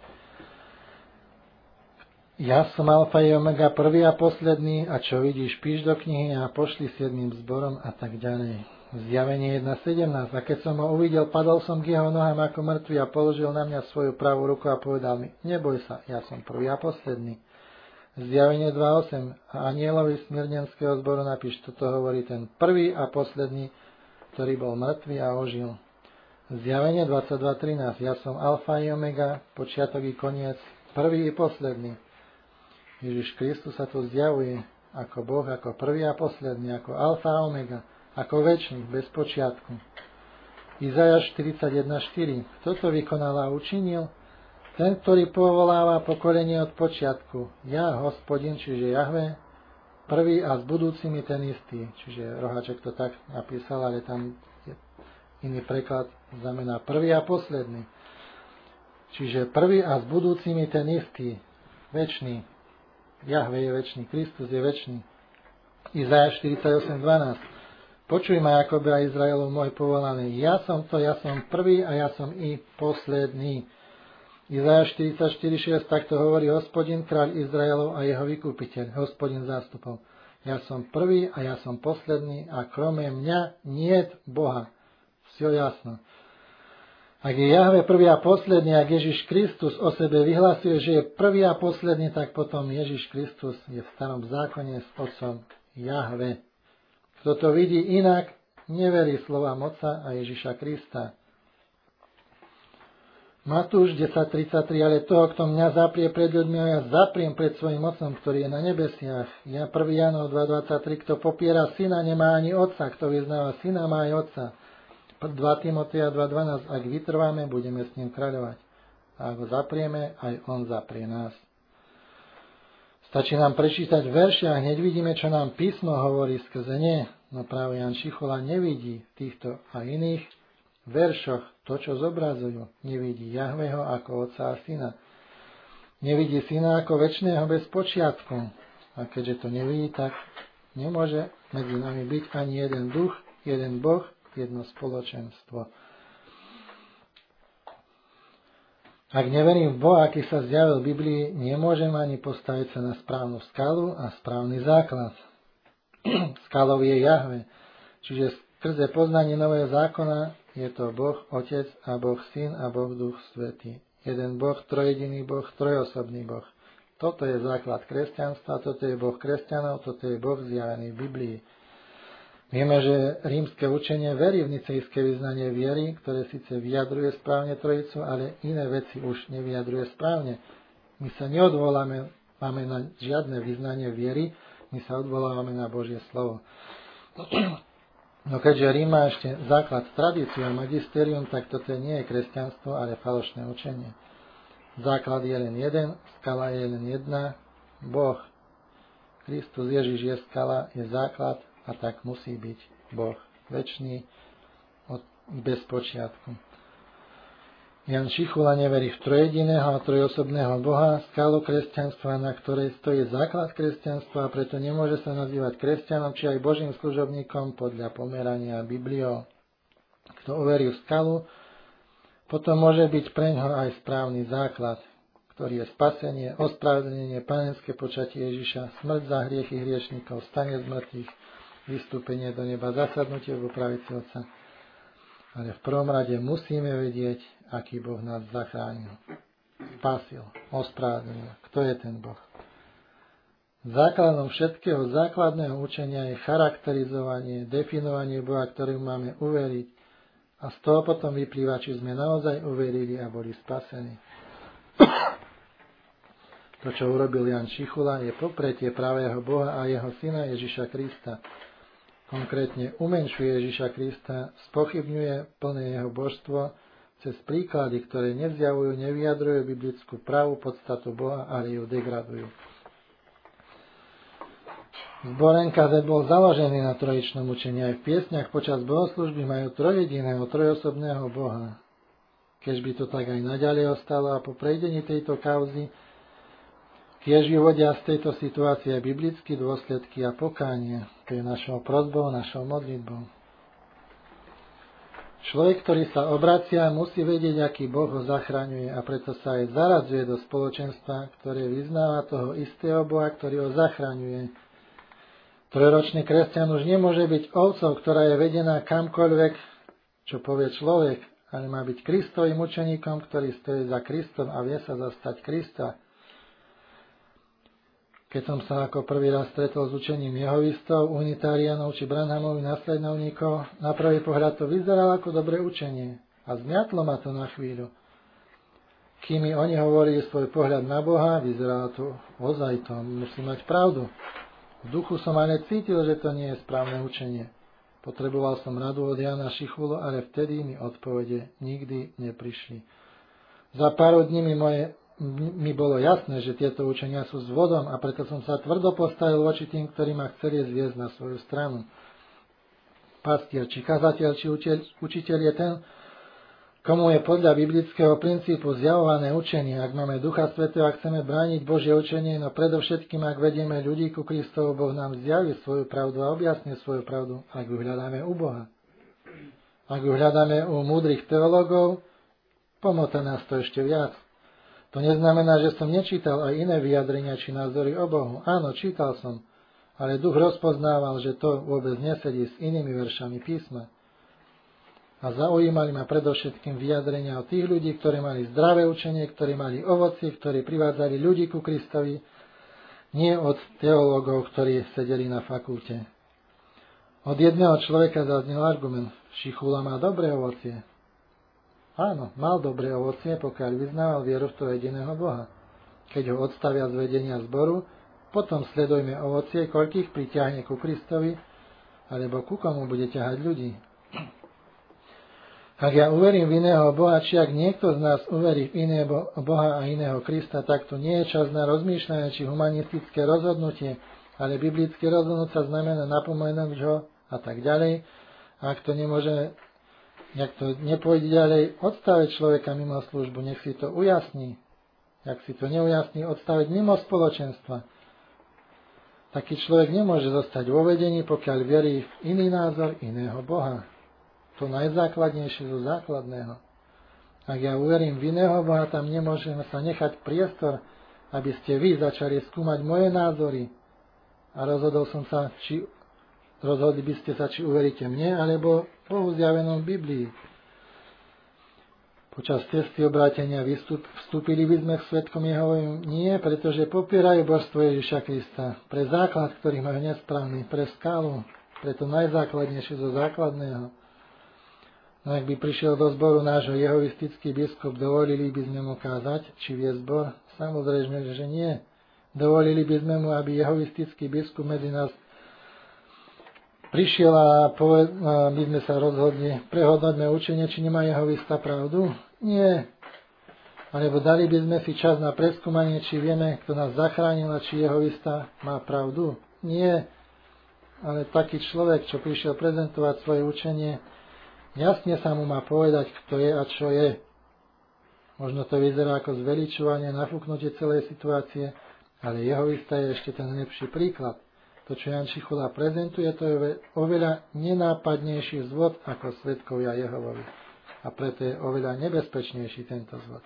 Ja som alfa i omega, prvý a posledný, a čo vidíš, píš do knihy a pošli siedmym zborom a tak ďalej. Zjavenie jeden sedemnásť. A keď som ho uvidel, padol som k jeho nohám ako mŕtvy a položil na mňa svoju pravú ruku a povedal mi, neboj sa, ja som prvý a posledný. Zjavenie dva osem. A anielovi Smirnenského zboru napíš, toto hovorí ten prvý a posledný, ktorý bol mŕtvý a ožil. Zjavenie dvadsaťdva trinásť. Ja som alfa i omega, počiatok i koniec, prvý i posledný. Ježiš Kristus sa tu zjavuje ako Boh, ako prvý a posledný, ako alfa a omega, ako večný, bez počiatku. Izaiáš štyridsaťjeden štyri. Kto to vykonal a učinil? Ten, ktorý povoláva pokolenie od počiatku. Ja, Hospodin, čiže Jahve, prvý a s budúcimi ten istý. Čiže Roháček to tak napísal, ale tam je iný preklad, znamená prvý a posledný. Čiže prvý a s budúcimi ten istý. Večný. Jahve je večný. Kristus je večný. Izaiáš štyridsaťosem dvanásť. Počuj ma, Jakobe a Izraelov môj povolaný. Ja som to, ja som prvý a ja som i posledný. Izaiáš štyridsaťštyri šesť, takto hovorí Hospodin, kráľ Izraelov a jeho vykupiteľ, Hospodin zástupov. Ja som prvý a ja som posledný a kromie mňa niet Boha. Vsё jasno. Ak je Jahve prvý a posledný, ak Ježiš Kristus o sebe vyhlasuje, že je prvý a posledný, tak potom Ježiš Kristus je v starom zákone s Otcom Jahve. Kto to vidí inak, neverí slovám Otca a Ježiša Krista. Matúš desať tridsaťtri, ale toho, kto mňa zaprie pred ľuďmi, a ja zapriem pred svojim Otcom, ktorý je na nebesiach. Ja prvý Jánov dva dvadsaťtri, kto popiera syna, nemá ani Otca, kto vyznáva syna, má aj Otca. dva Timoteja dva dvanásť, ak vytrváme, budeme s ním kráľovať. A ak ho zaprieme, aj on zaprie nás. Stačí nám prečítať verše a hneď vidíme, čo nám písmo hovorí skrze ne. No práve Jan Šichula nevidí v týchto a iných veršoch to, čo zobrazujú. Nevidí Jahveho ako Otca a Syna. Nevidí Syna ako večného bez počiatku. A keďže to nevidí, tak nemôže medzi nami byť ani jeden duch, jeden Boh, jedno spoločenstvo. Ak neverím v Boha, aký sa zjavil v Biblii, nemôžem ani postaviť sa na správnu skalu a správny základ. Skalou je Jahve. Čiže skrze poznanie nového zákona je to Boh Otec a Boh Syn a Boh Duch Svätý. Jeden Boh, trojediný Boh, trojosobný Boh. Toto je základ kresťanstva, toto je Boh kresťanov, toto je Boh zjavený v Biblii. Vieme, že rímske učenie verí v nicejské vyznanie viery, ktoré síce vyjadruje správne trojicu, ale iné veci už nevyjadruje správne. My sa neodvoláme máme na žiadne vyznanie viery, my sa odvolávame na Božie slovo. No keďže Rím má ešte základ tradíciu a magisterium, tak toto nie je kresťanstvo, ale falošné učenie. Základ je len jeden, skala je len jedna, Boh. Kristus Ježiš je skala, je základ a tak musí byť Boh večný od, bez počiatku. Jan Čichula neverí v trojediného a trojosobného Boha, skalu kresťanstva, na ktorej stojí základ kresťanstva, a preto nemôže sa nazývať kresťanom či aj Božím služobníkom podľa pomerania Bibliou. Kto uverí v skalu, potom môže byť preňho aj správny základ, ktorý je spasenie, ospravedlnenie, panenské počatie Ježiša, smrť za hriechy hriešnikov, stane z mŕtvych, vystúpenie do neba, zasadnutie v pravici Otca. Ale v prvom rade musíme vedieť, aký Boh nás zachránil, spasil, ospravedlnil. Kto je ten Boh? Základom všetkého základného učenia je charakterizovanie, definovanie Boha, ktorým máme uveriť. A z toho potom vyplýva, či sme naozaj uverili a boli spasení. To, čo urobil Jan Čichula, je popretie pravého Boha a jeho syna Ježiša Krista. Konkrétne umenšuje Ježiša Krista, spochybňuje plné jeho božstvo cez príklady, ktoré nevzjavujú, nevyjadrujú biblickú pravú podstatu Boha, ale ju degradujú. Zbor en ká zet bol založený na trojičnom učení. Aj v piesňach počas bohoslužby majú trojediného, trojosobného Boha. Keď by to tak aj naďalej ostalo a po prejdení tejto kauzy tiež vyvodia z tejto situácie biblické dôsledky a pokánie. To je našou prosbou, našou modlitbou. Človek, ktorý sa obracia, musí vedieť, aký Boh ho zachraňuje, a preto sa aj zaradzuje do spoločenstva, ktoré vyznáva toho istého Boha, ktorý ho zachraňuje. Trojročný kresťan už nemôže byť ovcov, ktorá je vedená kamkoľvek, čo povie človek, ale má byť Kristovým učeníkom, ktorý stojí za Kristom a vie sa zastať Krista. Keď som sa ako prvý raz stretol s učením jehovistov, unitariánov či Branhamových nasledovníkov, na prvý pohľad to vyzeralo ako dobré učenie a zmiatlo ma to na chvíľu. Kým mi oni hovorili svoj pohľad na Boha, vyzeralo to ozaj, to musí mať pravdu. V duchu som ale cítil, že to nie je správne učenie. Potreboval som radu od Jana Čichulu, ale vtedy mi odpovede nikdy neprišli. Za pár dní mi moje mi bolo jasné, že tieto učenia sú s vodom, a preto som sa tvrdo postavil voči tým, ktorí ma chceli zviesť na svoju stranu. Pastier, či kazateľ, či učiteľ je ten, komu je podľa biblického princípu zjavované učenie. Ak máme Ducha Svätého a chceme brániť Božie učenie, no predovšetkým, ak vedieme ľudí ku Kristovu, Boh nám zjaví svoju pravdu a objasní svoju pravdu, ak ju hľadáme u Boha. Ak ju hľadáme u múdrych teológov, pomôže nás to ešte viac. To neznamená, že som nečítal aj iné vyjadrenia či názory o Bohu. Áno, čítal som, ale duch rozpoznával, že to vôbec nesedí s inými veršami písma. A zaujímali ma predovšetkým vyjadrenia od tých ľudí, ktorí mali zdravé učenie, ktorí mali ovocie, ktorí privádzali ľudí ku Kristovi, nie od teológov, ktorí sedeli na fakulte. Od jedného človeka zaznel argument: Čichula má dobré ovocie. Áno, mal dobré ovocie, pokiaľ vyznával vieru v toho jediného Boha. Keď ho odstavia z vedenia zboru, potom sledujme ovocie, koľkých pritiahne ku Kristovi, alebo ku komu bude ťahať ľudí. Ak ja uverím v iného Boha, či ak niekto z nás uverí v iného Boha a iného Krista, tak to nie je čas na rozmýšľanie či humanistické rozhodnutie, ale biblické rozhodnúť sa znamená napomenúť ho a tak ďalej. A ak to nemôže Ak to nepôjde ďalej, odstaviť človeka mimo službu, nech si to ujasní. Ak si to neujasní, odstaviť mimo spoločenstva. Taký človek nemôže zostať vo vedení, pokiaľ verí v iný názor iného Boha. To najzákladnejšie zo základného. Ak ja uverím v iného Boha, tam nemôžem sa nechať priestor, aby ste vy začali skúmať moje názory. A rozhodol som sa, či rozhodli by ste sa, či uveríte mne, alebo Bohu zjavenom v Biblii. Počas cesty obrátenia vystup, vstúpili by sme k svedkom Jehovovým? Nie, pretože popierajú božstvo Ježiša Krista. Pre základ, ktorý majú nesprávny, pre skálu, pre to najzákladnejšie zo základného. No ak by prišiel do zboru nášho jehovistický biskup, dovolili by sme mu kázať, či vie zbor? Samozrejme, že nie. Dovolili by sme mu, aby jehovistický biskup medzi nás prišiel a poved, a my sme sa rozhodli, prehodnoťme učenie, či nemá jehovista pravdu? Nie. Alebo dali by sme si čas na preskúmanie, či vieme, kto nás zachránil a či Jehovista má pravdu? Nie. Ale taký človek, čo prišiel prezentovať svoje učenie, jasne sa mu má povedať, kto je a čo je. Možno to vyzerá ako zveličovanie, nafúknutie celej situácie, ale Jehovista je ešte ten lepší príklad. To, čo Ján Čichula prezentuje, to je oveľa nenápadnejší zvod ako svedkovia Jehovovi. A preto je oveľa nebezpečnejší tento zvod.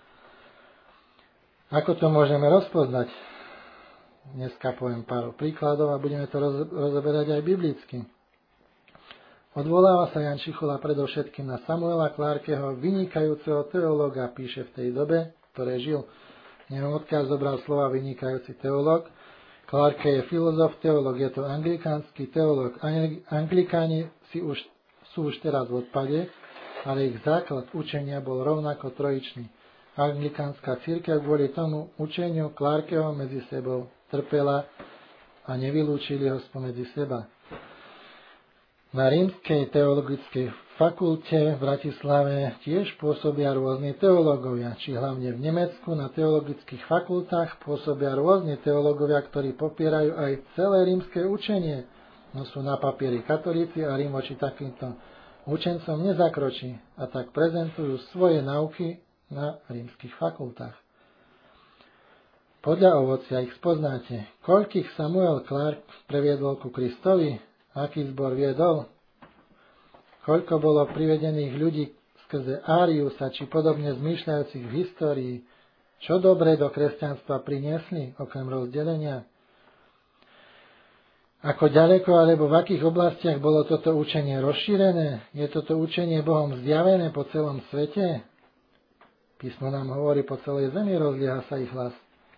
Ako to môžeme rozpoznať? Dneska poviem pár príkladov a budeme to roz, rozoberať aj biblicky. Odvoláva sa Ján Čichula predovšetkým na Samuela Clarkeho, vynikajúceho teológa, píše v tej dobe, v ktorej žil. Neviem, odkiaľ zobral slova vynikajúci teológ. Clarke je filozof, teológ, je to anglikánsky teológ. Anglikáni si už, sú už teraz v odpade, ale ich základ učenia bol rovnako trojičný. Anglikánska cirkev kvôli tomu učeniu Clarkeho medzi sebou trpela a nevylúčili ho spomedzi seba. Na Rímskej teologickej fakulte v Bratislave tiež pôsobia rôzni teológovia, či hlavne v Nemecku na teologických fakultách pôsobia rôzni teológovia, ktorí popierajú aj celé rímske učenie, no sú na papieri katolíci a Rím voči takýmto učencom nezakročí a tak prezentujú svoje nauky na rímskych fakultách. Podľa ovocia ich spoznáte. Koľkých Samuel Clarke previedol ku Kristovi? Aký zbor viedol? Koľko bolo privedených ľudí skrze Áriusa, či podobne zmýšľajúcich v histórii? Čo dobre do kresťanstva priniesli, okrem rozdelenia? Ako ďaleko alebo v akých oblastiach bolo toto učenie rozšírené? Je toto učenie Bohom zjavené po celom svete? Písmo nám hovorí, po celej zemi rozlieha sa ich hlas.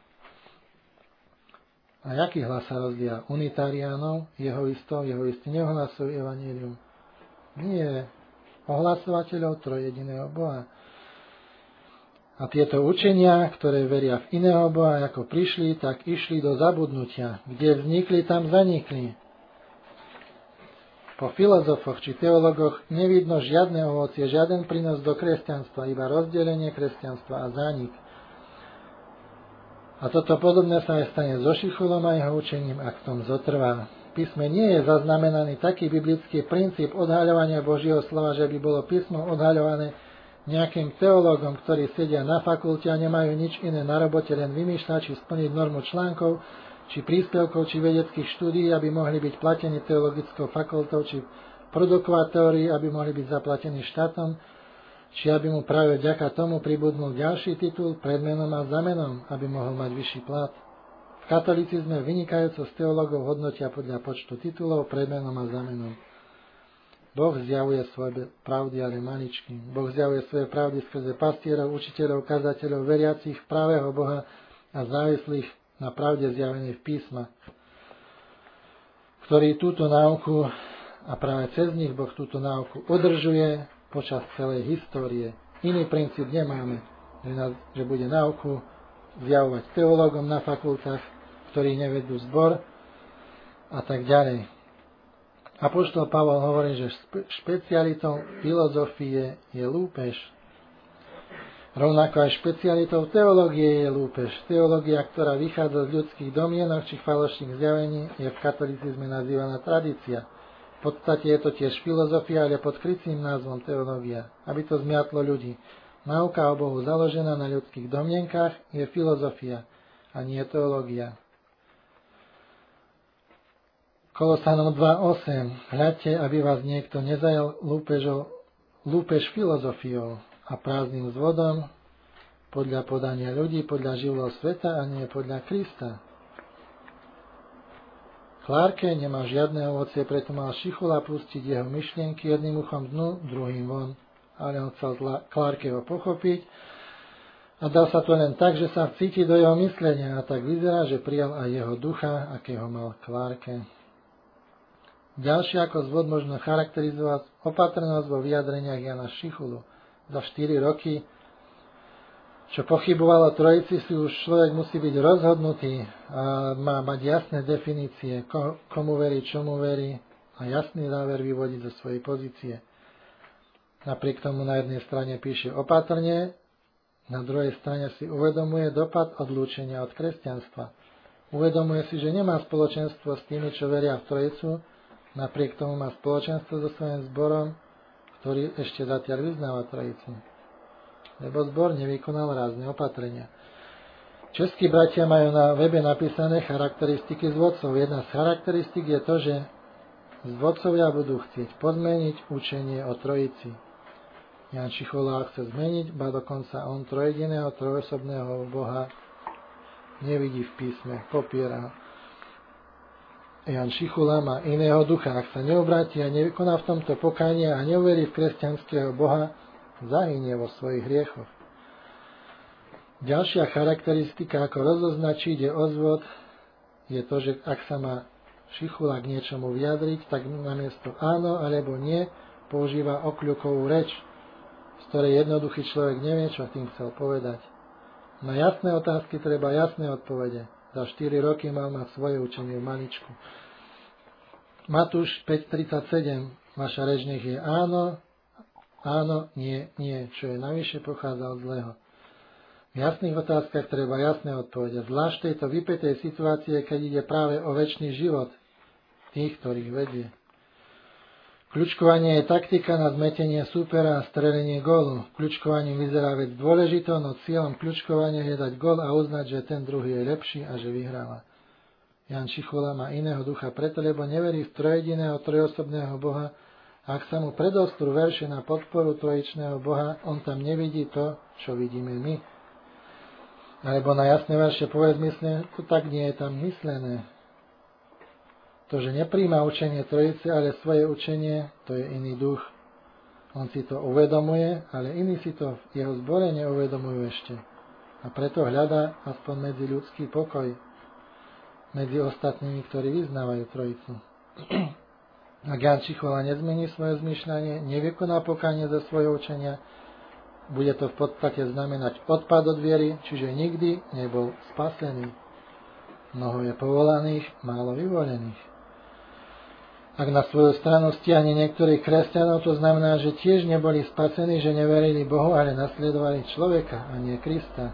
A jaký hlas sa rozlieha? Unitariánov, jehovistov, jehovisti neohlasujú evanjelium. Nie, ohlasovateľov trojjediného Boha. A tieto učenia, ktoré veria v iného Boha, ako prišli, tak išli do zabudnutia. Kde vznikli, tam zanikli. Po filozofoch či teologoch nevidno žiadne ovocie, žiaden prínos do kresťanstva, iba rozdelenie kresťanstva a zánik. A toto podobné sa aj stane so Šichulom a jeho učením, ak v tom zotrvá. V písme nie je zaznamenaný taký biblický princíp odhaľovania Božieho slova, že by bolo písmo odhaľované nejakým teológom, ktorí sedia na fakulte a nemajú nič iné na robote, len vymýšľať, či splniť normu článkov, či príspevkov, či vedeckých štúdií, aby mohli byť platení teologickou fakultou, či produkovať teórii, aby mohli byť zaplatení štátom, či aby mu práve vďaka tomu pribudnul ďalší titul pred menom a za menom, aby mohol mať vyšší plat. V katolicizme vynikajúco z teológov hodnotia podľa počtu titulov pred menom a za menom. Boh zjavuje svoje pravdy, ale maličky. Boh zjavuje svoje pravdy skrze pastierov, učiteľov, kazateľov, veriacich v pravého Boha a závislých na pravde zjavenej v písmach, ktorý túto náuku a práve cez nich Boh túto náuku udržuje počas celej histórie. Iný princíp nemáme, že, nás, že bude náuku zjavovať teológom na fakultách, ktorí nevedú zbor a tak ďalej. Apoštol Pavol hovorí, že špecialitou filozofie je lúpež. Rovnako aj špecialitou teológie je lúpež. Teológia, ktorá vychádza z ľudských domienok či falošných zjavení, je v katolicizme nazývaná tradícia. V podstate je to tiež filozofia, ale pod krycím názvom teológia, aby to zmiatlo ľudí. Nauka o Bohu založená na ľudských domienkach je filozofia a nie teológia. Kolosanom dva osem. Hľadte, aby vás niekto nezajal lúpežou, lúpež filozofiou a prázdnym zvodom podľa podania ľudí, podľa živlov sveta a nie podľa Krista. Clarke nemal žiadne ovocie, preto mal Šichula pustiť jeho myšlienky jedným uchom dnu, druhým von. Ale on chcel Clarkeho pochopiť a dal sa to len tak, že sa vcíti do jeho myslenia a tak vyzerá, že prijal aj jeho ducha, akého mal Clarke. Ďalšie ako zvod možno charakterizovať opatrnosť vo vyjadreniach Jana Šichulu. Za štyri roky, čo pochybovalo trojici, si už človek musí byť rozhodnutý a má mať jasné definície, komu verí, čomu verí a jasný záver vyvodiť zo svojej pozície. Napriek tomu na jednej strane píše opatrne, Na druhej strane si uvedomuje dopad odlúčenia od kresťanstva. Uvedomuje si, že nemá spoločenstvo s tými, čo veria v Trojicu, napriek tomu má spoločenstvo so svojím zborom, ktorý ešte zatiaľ vyznáva Trojicu. Lebo zbor nevykonal rázne opatrenia. Českí bratia majú na webe napísané charakteristiky zvodcov. Jedna z charakteristik je to, že zvodcovia budú chcieť podmeniť učenie o Trojici. Jan Čichola chce zmeniť, ba dokonca on trojediného, trojosobného Boha nevidí v písme, popiera ho. Jan Čichola má iného ducha. Ak sa neobráti a nevykoná v tomto pokánie a neuverí v kresťanského Boha, zahynie vo svojich hriechoch. Ďalšia charakteristika, ako rozoznať, či ide o zvod, je to, že ak sa má Čichola k niečomu vyjadriť, tak namiesto áno alebo nie používa okľukovú reč, z ktorej jednoduchý človek nevie, čo tým chcel povedať. Na jasné otázky treba jasné odpovede. Za štyri roky mal mať svoje učenie v maličku. Matúš päť tridsaťsedem. Vaša reč nech je áno, áno, nie, nie, čo je navyše pochádza od zlého. V jasných otázkach treba jasné odpovede. Zvlášť v tejto vypätej situácie, keď ide práve o večný život tých, ktorých vedie. Kľučkovanie je taktika na zmetenie súpera a strelenie gólu. Kľučkovaním vyzerá vec dôležito, no cieľom kľučkovania je dať gól a uznať, že ten druhý je lepší a že vyhráva. Jan Čichola má iného ducha preto, lebo neverí v trojediného, trojosobného Boha. Ak sa mu predostrú verše na podporu trojičného Boha, on tam nevidí to, čo vidíme my. Alebo na jasné verše povedz mysle, to tak nie je tam myslené. To, že nepríjma učenie Trojice, ale svoje učenie, to je iný duch. On si to uvedomuje, ale iní si to v jeho zbore neuvedomujú ešte. A preto hľadá aspoň medzi ľudský pokoj, medzi ostatnými, ktorí vyznávajú Trojicu. Ak Jan Čichola nezmení svoje zmýšľanie, nevykoná pokánie za svoje učenia, bude to v podstate znamenať odpad od viery, čiže nikdy nebol spasený. Mnoho je povolaných, málo vyvolených. Ak na svoju stranu stiahne niektorých kresťanov, to znamená, že tiež neboli spasení, že neverili Bohu, ale nasledovali človeka, a nie Krista.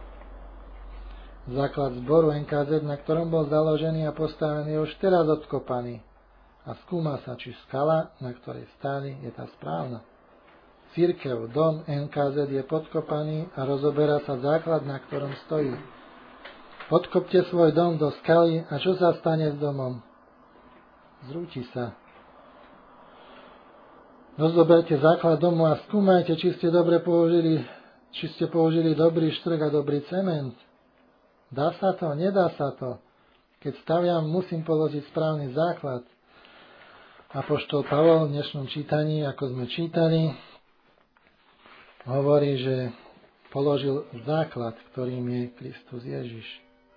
Základ zboru en ká zet, na ktorom bol založený a postavený, je už teraz odkopaný. A skúma sa, či skala, na ktorej stáli, je tá správna. Cirkev, dom en ká zet je podkopaný a rozoberá sa základ, na ktorom stojí. Podkopte svoj dom do skaly a čo sa stane s domom? Zrúti sa. Rozoberte základ domu a skúmajte, či ste dobre použili, či ste použili dobrý štrk a dobrý cement. Dá sa to? Nedá sa to. Keď staviam, musím položiť správny základ. Apoštol Pavol v dnešnom čítaní, ako sme čítali, hovorí, že položil základ, ktorým je Kristus Ježiš.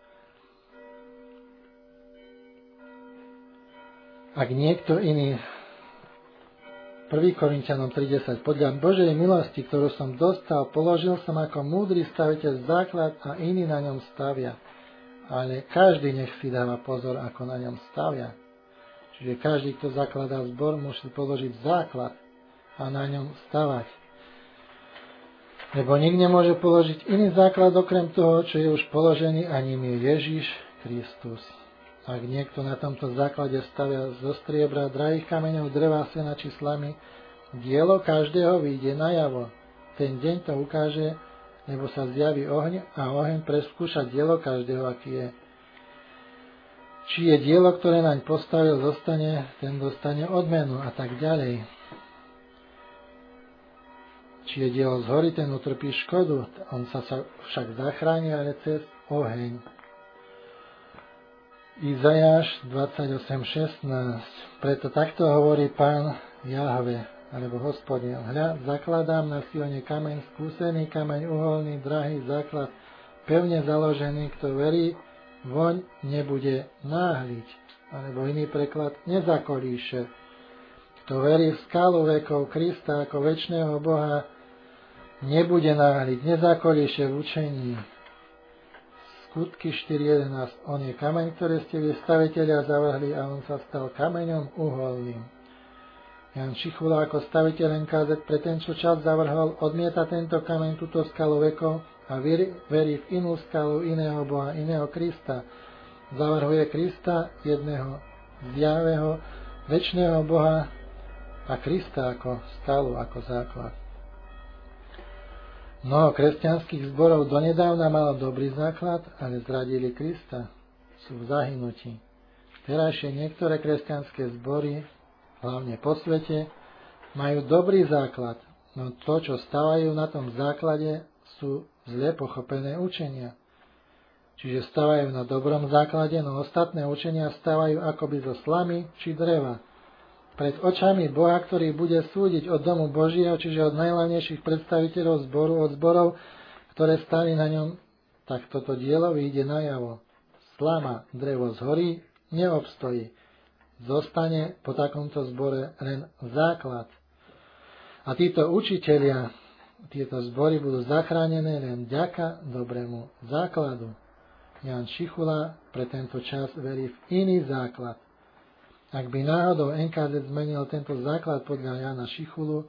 Ak niekto iný, prvý Korinťanom tri desať, podľa Božej milosti, ktorú som dostal, položil som ako múdry staviteľ základ a iní na ňom stavia. Ale každý nech si dáva pozor, ako na ňom stavia. Čiže každý, kto zakladá zbor, musí položiť základ a na ňom stavať. Lebo nik nemôže položiť iný základ okrem toho, čo je už položený, a ním je Ježiš Kristus. Ak niekto na tomto základe stavia zo striebra, drahých kameňov, dreva, sena či slamy, dielo každého vyjde najavo. Ten deň to ukáže, lebo sa zjaví oheň a oheň preskúša dielo každého, aký je. Či je dielo, ktoré naň postavil, zostane, ten dostane odmenu a tak ďalej. Či je dielo z hory, ten utrpí škodu, on sa však zachráni, ale cez oheň. Izajáš dvadsaťosem šestnásť. Preto takto hovorí Pán Jahve, alebo Hospodin. Hľa, zakladám na Sione kameň, skúsený kameň, uholný, drahý základ, pevne založený, kto verí, voň nebude náhliť. Alebo iný preklad, nezakolíše. Kto verí v skalu vekov Krista ako večného Boha, nebude náhliť, nezakolíše v učení. Skutky štyri jedenásť. On je kameň, ktoré ste vy stavitelia zavrhli, a on sa stal kameňom uholným. Jan Čichula ako staviteľ en ká zet pre ten, čo čas zavrhol, odmieta tento kameň, túto skalu vekov a verí, verí v inú skalu, iného Boha, iného Krista. Zavrhuje Krista, jedného zjavého, večného Boha a Krista ako skalu, ako základ. Mnoho kresťanských zborov donedávna malo dobrý základ, ale zradili Krista. Sú v zahynutí. Terajšie niektoré kresťanské zbory, hlavne po svete, majú dobrý základ, no to, čo stavajú na tom základe, sú zle pochopené učenia. Čiže stavajú na dobrom základe, no ostatné učenia stavajú akoby zo slamy či dreva. Pred očami Boha, ktorý bude súdiť od domu Božieho, čiže od najhlavnejších predstaviteľov zboru, od zborov, ktoré stali na ňom, tak toto dielo vyjde najavo. Slama, drevo zhorí, neobstojí. Zostane po takomto zbore len základ. A títo učitelia, tieto zbory budú zachránené len vďaka dobrému základu. Jan Čichula pre tento čas verí v iný základ. Ak by náhodou en ká zet zmenil tento základ podľa Jana Čichulu,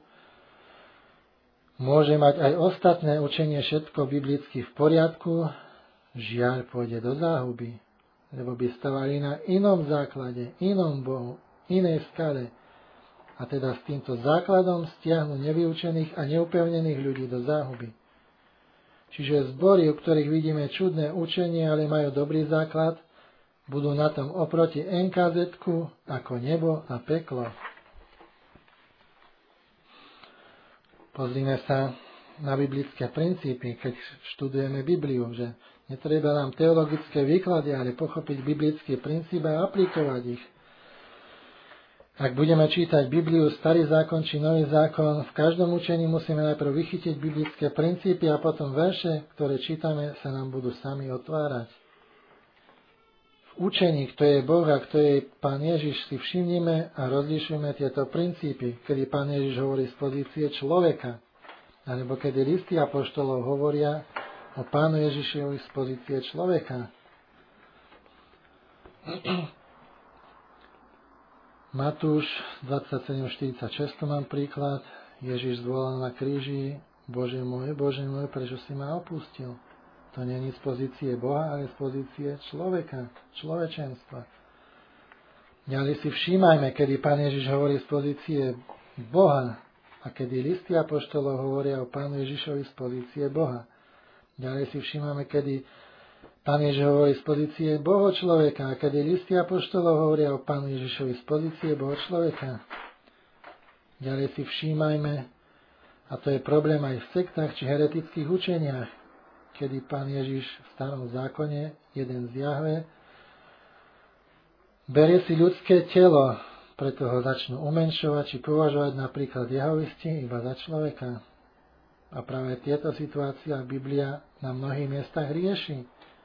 môže mať aj ostatné učenie všetko biblicky v poriadku, žiaľ pôjde do záhuby, lebo by stavali na inom základe, inom Bohu, inej skale, a teda s týmto základom stiahnu nevyučených a neupevnených ľudí do záhuby. Čiže zbory, u ktorých vidíme čudné učenie, ale majú dobrý základ, budú na tom oproti en ká zetku ako nebo a peklo. Pozrime sa na biblické princípy, keď študujeme Bibliu, že netreba nám teologické výklady, ale pochopiť biblický princíp a aplikovať ich. Ak budeme čítať Bibliu, Starý zákon či Nový zákon, v každom učení musíme najprv vychytiť biblické princípy a potom verše, ktoré čítame, sa nám budú sami otvárať. V učení, kto je Boh a kto je Pán Ježiš, si všimnime a rozlišujme tieto princípy, kedy Pán Ježiš hovorí z pozície človeka, alebo kedy listy apoštolov hovoria o Pánu Ježišovi z pozície človeka. Matúš dvadsaťsedem štyridsaťšesť, tu mám príklad. Ježiš zvolal na kríži: Bože môj, Bože môj, prečo si ma opustil? To nie je z pozície Boha, ale z pozície človeka, človečenstva. Ďalej si všímajme, kedy Pán Ježiš hovorí z pozície Boha a kedy listy apoštolov hovoria o Pánu Ježišovi z pozície Boha. Ďalej si všímame, kedy Pán Ježiš hovorí z pozície Boho človeka a kedy listy apoštolov hovoria o Pánu Ježišovi z pozície Boho človeka. Ďalej si všímajme, a to je problém aj v sektách či heretických učeniach, kedy Pán Ježiš v starom zákone, jeden z Jahve, berie si ľudské telo, preto ho začnú umenšovať či považovať napríklad jehovisti iba za človeka. A práve tieto situácie Biblia na mnohých miestach rieši.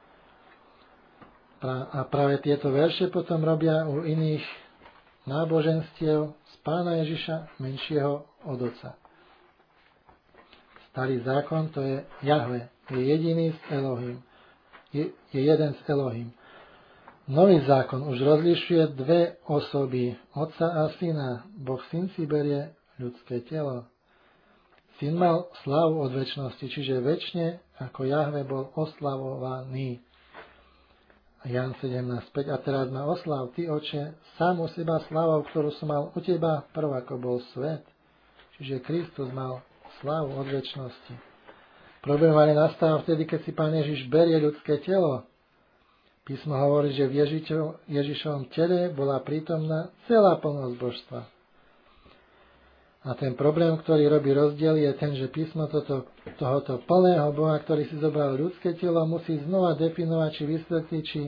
A práve tieto verše potom robia u iných náboženstiev z Pána Ježiša menšieho od Otca. Starý zákon, to je Jahve, je jediný z Elohim. Je, je jeden z Elohim. Nový zákon už rozlišuje dve osoby, Otca a Syna. Boh Syn si berie ľudské telo. Syn mal slávu od večnosti, čiže večne ako Jahve bol oslavovaný. Jan sedemnásť päť. A teraz ma oslav, ty, Oče, sám u seba slávou, ktorú som mal u teba, prv ako bol svet. Čiže Kristus mal slávu od večnosti. Problém ale nastáva vtedy, keď si Pán Ježiš berie ľudské telo. Písmo hovorí, že v Ježišovom, Ježišovom tele bola prítomná celá plnosť božstva. A ten problém, ktorý robí rozdiel, je ten, že písmo toto, tohoto plného Boha, ktorý si zobral ľudské telo, musí znova definovať, či vysvetliť, či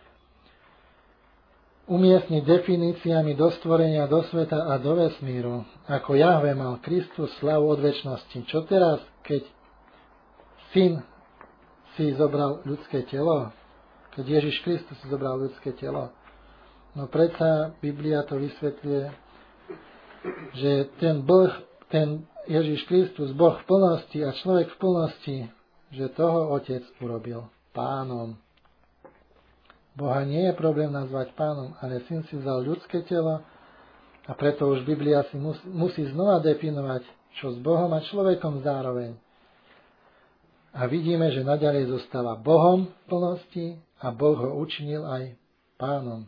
umiestniť definíciami do stvorenia, do sveta a do vesmíru. Ako Jahve mal Kristus slavu od večnosti. Čo teraz, keď Syn si zobral ľudské telo? Keď Ježiš Kristus si zobral ľudské telo? No predsa Biblia to vysvetľuje, že ten Boh, ten Ježiš Kristus, Boh v plnosti a človek v plnosti, že toho Otec urobil Pánom. Boha nie je problém nazvať Pánom, ale Syn si vzal ľudské telo a A preto už Biblia si musí, musí znova definovať, čo s Bohom a človekom zároveň. A vidíme, že naďalej zostáva Bohom v plnosti a Boh ho učinil aj Pánom.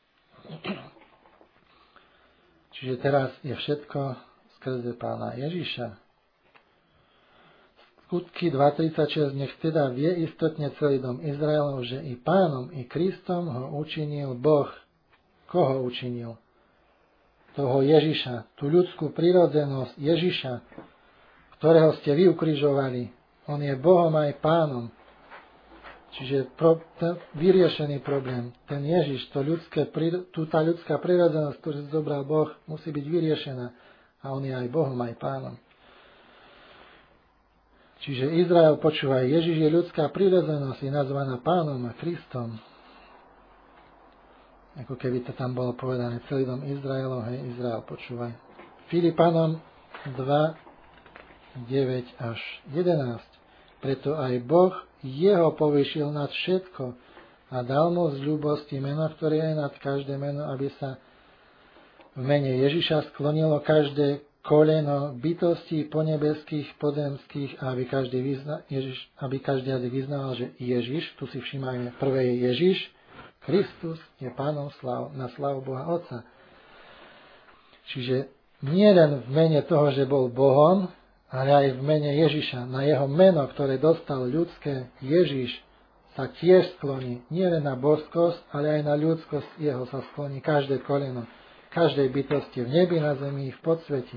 Čiže teraz je všetko skrze Pána Ježiša. Skutky dva tridsaťšesť, nech teda vie istotne celý dom Izraelov, že i Pánom, i Kristom ho učinil Boh. Koho učinil? Toho Ježiša, tú ľudskú prirodzenosť Ježiša, ktorého ste vy ukrižovali. On je Bohom aj Pánom. Čiže pro, ten vyriešený problém, ten Ježiš, to ľudské, tú tá ľudská prirodzenosť, ktorú zobral Boh, musí byť vyriešená. A on je aj Bohom, aj Pánom. Čiže Izrael, počúvaj, Ježiš je ľudská prirodzenosť, je nazvaná Pánom a Kristom. Ako keby to tam bolo povedané, celý dom Izraelov, hej, Izrael, počúvaj. Filipanom dva, deväť až jedenásť. Preto aj Boh jeho povyšil nad všetko a dal mu z ľúbosti meno, ktoré je nad každé meno, aby sa v mene Ježiša sklonilo každé koleno bytostí ponebeských, pozemských, a aby každý, vyzna, Ježiš, aby každý vyznal, že Ježiš, tu si všímajme, prvé je Ježiš, Kristus je Pánom slav, na slavu Boha Otca. Čiže nie len v mene toho, že bol Bohom, ale aj v mene Ježiša, na jeho meno, ktoré dostal ľudské, Ježiš sa tiež skloní, nie len na božskosť, ale aj na ľudskosť jeho sa skloní každé koleno, každej bytosti v nebi, na zemi, v podsvetí.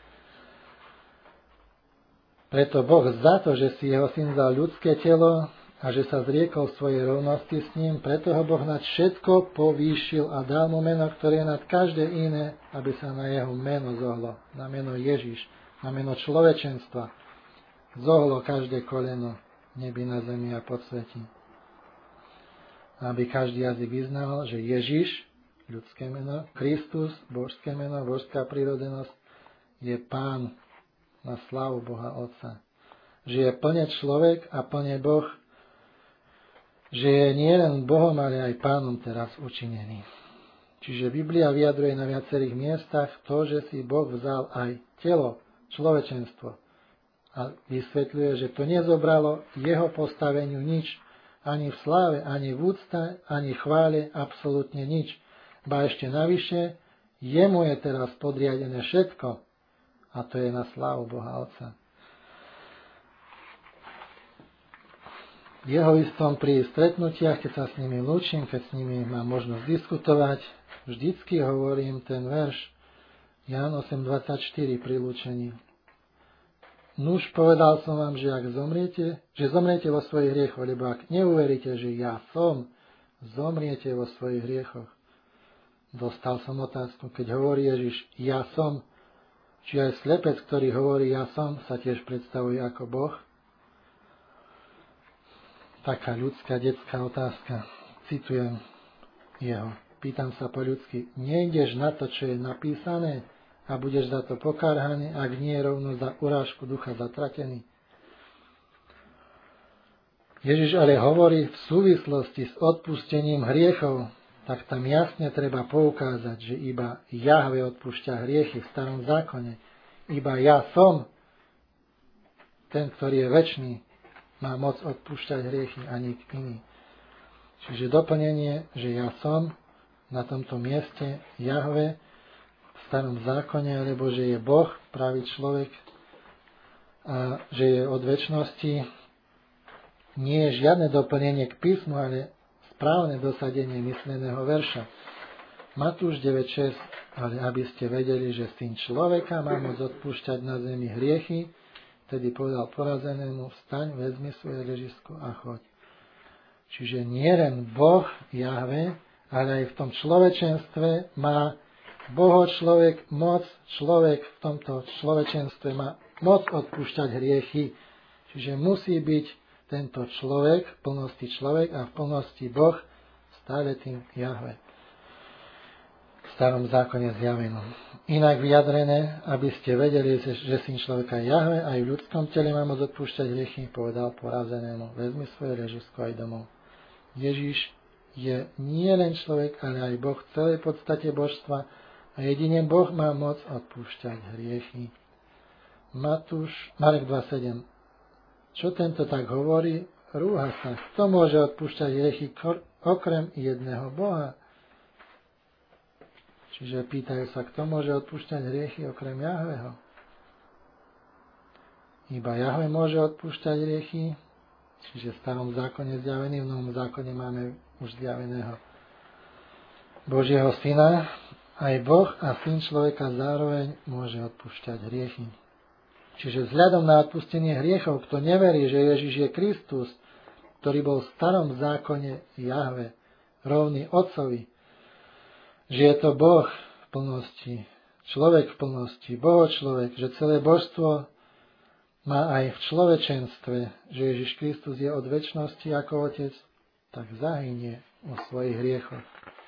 Preto Boh za to, že si jeho syn dal ľudské telo a že sa zriekol svojej rovnosti s ním, preto ho Boh nad všetko povýšil a dal mu meno, ktoré je nad každé iné, aby sa na jeho meno zohlo, na meno Ježiš, na meno človečenstva, zohlo každé koleno nebi, na zemi a podsvetí. Aby každý jazyk vyznal, že Ježiš, ľudské meno, Kristus, božské meno, božská prirodzenosť, je Pán na slávu Boha Otca. Že je plne človek a plne Boh, že je nielen Bohom, ale aj Pánom teraz učinený. Čiže Biblia vyjadruje na viacerých miestach to, že si Boh vzal aj telo, človečenstvo. A vysvetľuje, že to nezobralo jeho postaveniu nič, ani v sláve, ani v úcte, ani chvále, absolútne nič. Ba ešte navyše, jemu je teraz podriadené všetko, a to je na slávu Boha Otca. Jeho istom pri stretnutiach, keď sa s nimi lúčim, keď s nimi mám možnosť diskutovať, vždycky hovorím ten verš Ján osem dvadsaťštyri pri lúčení. Nuž povedal som vám, že ak zomriete, že zomriete vo svojich hriechoch, lebo ak neuveríte, že ja som, zomriete vo svojich hriechoch. Dostal som otázku, keď hovorí Ježiš ja som, či aj slepec, ktorý hovorí ja som, sa tiež predstavuje ako Boh? Taká ľudská, detská otázka. Citujem jeho. Pýtam sa po ľudsky, nejdeš na to, čo je napísané a budeš za to pokarhaný, ak nie rovno za urážku ducha zatratený? Ježiš ale hovorí v súvislosti s odpustením hriechov, tak tam jasne treba poukázať, že iba Jahve odpúšťa hriechy v starom zákone. Iba ja som ten, ktorý je večný, má moc odpúšťať hriechy a nik iný. Čiže doplnenie, že ja som na tomto mieste Jahve v starom zákone, alebo že je Boh, pravý človek, a že je od večnosti, nie je žiadne doplnenie k písmu, ale správne dosadenie mysleného verša. Matúš deväť šesť, ale aby ste vedeli, že syn človeka má moc odpúšťať na zemi hriechy, tedy povedal porazenému, vstaň, vezmi svoje ležisko a choď. Čiže nie len Boh, Jahve, ale aj v tom človečenstve má Boho človek moc, človek v tomto človečenstve má moc odpúšťať hriechy. Čiže musí byť tento človek, v plnosti človek a v plnosti Boh, stále tým Jahve. V starom zákone zjavenom. Inak vyjadrené, aby ste vedeli, že syn človeka je Jahve, aj v ľudskom tele má moc odpúšťať hriechy, povedal porazenému, vezmi svoje ležisko aj domov. Ježiš je nie len človek, ale aj Boh v celej podstate božstva A jedine Boh má moc odpúšťať hriechy. Matúš, Marek dva sedem. Čo tento tak hovorí? Rúha sa. Kto môže odpúšťať hriechy okrem jedného Boha? Čiže pýtajú sa, kto môže odpúšťať hriechy okrem Jahveho? Iba Jahve môže odpúšťať hriechy, čiže v starom zákone zjavený, v novom zákone máme už zjaveného Božieho syna. Aj Boh a syn človeka zároveň môže odpúšťať hriechy. Čiže vzhľadom na odpustenie hriechov, kto neverí, že Ježiš je Kristus, ktorý bol v starom zákone Jahve, rovný Otcovi, že je to Boh v plnosti, človek v plnosti, Boho človek, že celé božstvo má aj v človečenstve, že Ježiš Kristus je od večnosti ako Otec, tak zahynie o svojich hriechoch.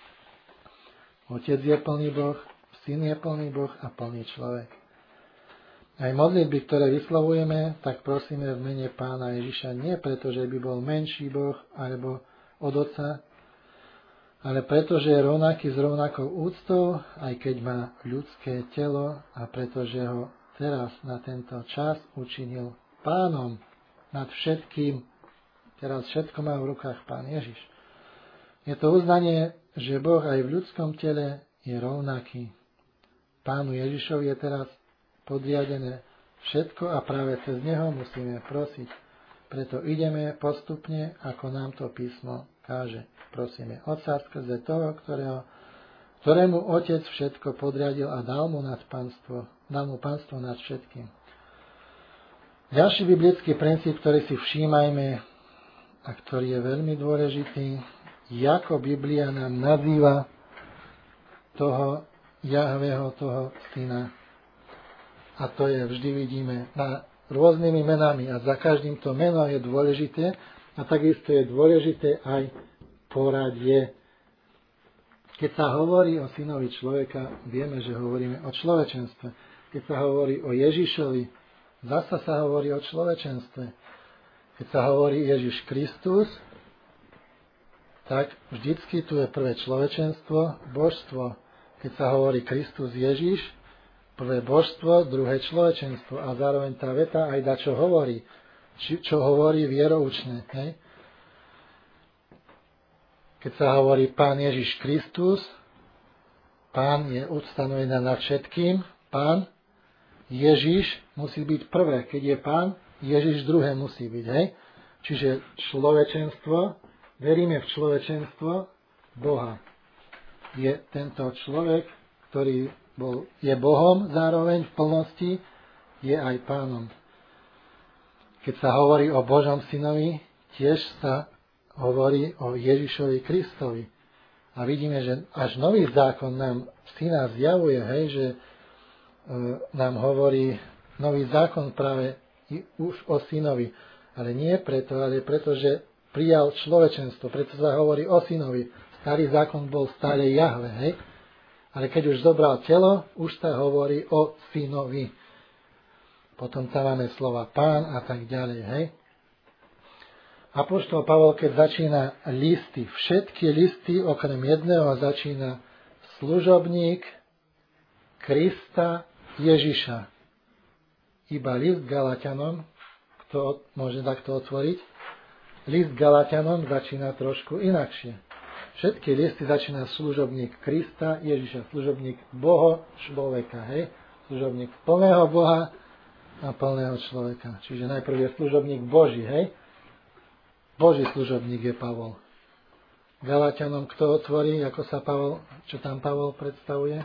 Otec je plný Boh, Syn je plný Boh a plný človek. Aj modlitby, ktoré vyslovujeme, tak prosíme v mene Pána Ježiša nie preto, že by bol menší Boh alebo od Otca, ale preto, že je rovnaký s rovnakou úctou, aj keď má ľudské telo a pretože ho teraz na tento čas učinil Pánom nad všetkým. Teraz všetko má v rukách Pán Ježiš. Je to uznanie, že Boh aj v ľudskom tele je rovnaký. Pánu Ježišovi je teraz podriadené všetko a práve cez Neho musíme prosiť. Preto ideme postupne, ako nám to písmo káže. Prosíme Otca skrze toho, ktorého, ktorému Otec všetko podriadil a dal mu nad pánstvo, dal mu pánstvo nad všetkým. Ďalší biblický princíp, ktorý si všímajme a ktorý je veľmi dôležitý, ako Biblia nám nazýva toho Jahveho, toho syna. A to je, vždy vidíme, na rôznymi menami a za každým to meno je dôležité a takisto je dôležité aj poradie. Keď sa hovorí o synovi človeka, vieme, že hovoríme o človečenstve. Keď sa hovorí o Ježišovi, zasa sa hovorí o človečenstve. Keď sa hovorí Ježiš Kristus, tak vždycky tu je prvé človečenstvo, božstvo. Keď sa hovorí Kristus Ježiš, prvé božstvo, druhé človečenstvo. A zároveň tá veta aj da čo hovorí. Či, čo hovorí vieroučne. Hej? Keď sa hovorí Pán Ježiš Kristus, Pán je ustanovený nad všetkým. Pán Ježiš musí byť prvé. Keď je Pán, Ježiš druhé musí byť. Hej? Čiže človečenstvo, veríme v človečenstvo Boha. Je tento človek, ktorý bol, je Bohom zároveň v plnosti, je aj Pánom. Keď sa hovorí o Božom synovi, tiež sa hovorí o Ježišovi Kristovi. A vidíme, že až nový zákon nám syna zjavuje, hej, že e, nám hovorí nový zákon práve už o synovi. Ale nie preto, ale preto, že prijal človečenstvo. Preto sa hovorí o synovi. Starý zákon bol staré Jahve, hej. Ale keď už zobral telo, už sa hovorí o synovi. Potom tam máme slova Pán a tak ďalej, hej. Apoštol Pavol, keď začína listy, všetky listy okrem jedného začína služobník Krista Ježiša. Iba list Galatianom, kto môže takto otvoriť, list Galatianom začína trošku inakšie. Všetky listy začína služobník Krista Ježiša, služobník Boha človeka, hej? Služobník plného Boha a plného človeka. Čiže najprv je služobník Boží, hej? Boží služobník je Pavol. Galatianom kto otvorí, ako sa Pavol, čo tam Pavol predstavuje?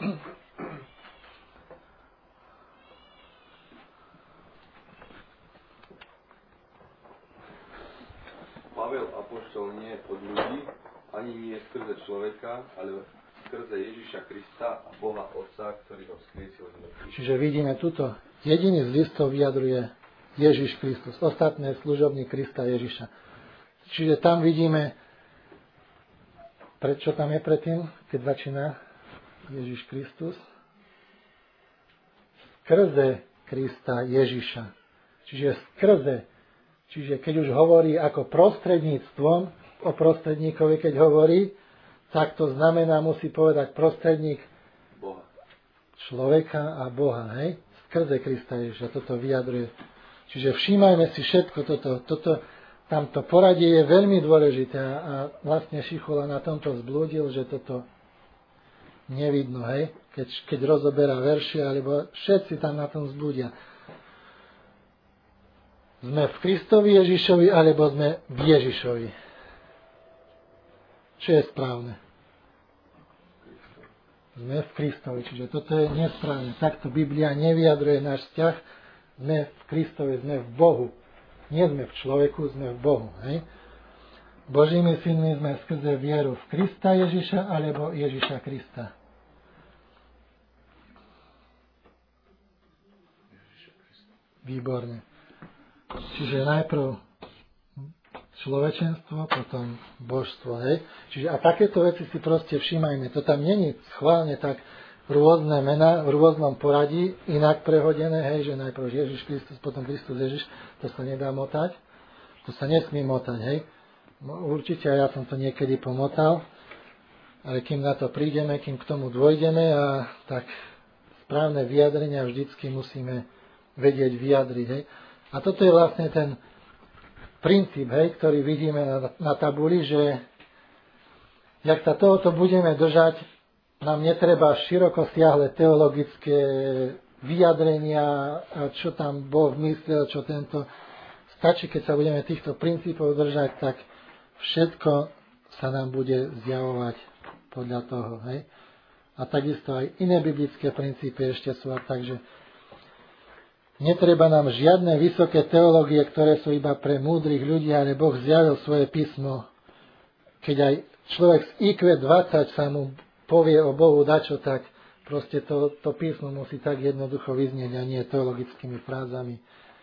Pavel apoštol nie od ľudí, ani nie skrze človeka, ale skrze Ježiša Krista a Boha Otca, ktorý ho vzkriesil z mŕtvych. Čiže vidíme tuto. Jediný z listov vyjadruje Ježiš Kristus. Ostatné služobník Krista Ježiša. Čiže tam vidíme, prečo tam je predtým, keď začína Ježiš Kristus? Skrze Krista Ježiša. Čiže skrze. Čiže keď už hovorí ako prostredníctvom, o prostredníkovi keď hovorí, tak to znamená, musí povedať prostredník Boha. človeka a Boha, hej? Skrze Krista Ježiša toto vyjadruje. Čiže všímajme si všetko toto, toto tamto poradie je veľmi dôležité a, a vlastne Šichula na tomto zblúdil, že toto nevidno, hej? Keď, keď rozoberá verši, alebo všetci tam na tom zblúdia. Sme v Kristovi Ježišovi, alebo sme v Ježišovi. Čo je správne? Sme v Kristovi, čiže toto je nesprávne. Takto Biblia nevyjadruje náš vzťah. Sme v Kristovi, sme v Bohu. Nie sme v človeku, sme v Bohu. Hej? Božími synmi sme skrze vieru v Krista Ježiša alebo Ježiša Krista. Výborne. Čiže najprv človečenstvo, potom božstvo. Hej? Čiže a takéto veci si proste všímajme. To tam není schválne tak rôzne mená v rôznom poradí, inak prehodené, hej, že najprv Ježiš Kristus, potom Kristus Ježiš, to sa nedá motať. To sa nesmí motať, hej. Určite ja som to niekedy pomotal, ale kým na to prídeme, kým k tomu dôjdeme, a tak správne vyjadrenia vždycky musíme vedieť vyjadriť, hej. A toto je vlastne ten princíp, hej, ktorý vidíme na, na tabuli, že jak sa tohoto budeme držať, nám netreba široko siahle teologické vyjadrenia, čo tam Boh myslel, čo tento. Stačí, keď sa budeme týchto princípov držať, tak všetko sa nám bude zjavovať podľa toho. Hej? A takisto aj iné biblické princípy ešte sú. Takže netreba nám žiadne vysoké teológie, ktoré sú iba pre múdrych ľudí, ale Boh zjavil svoje písmo. Keď aj človek z í kvé dvadsať sa mu povie o Bohu dačo, tak proste to, to písmo musí tak jednoducho vyznieť a nie teologickými frázami.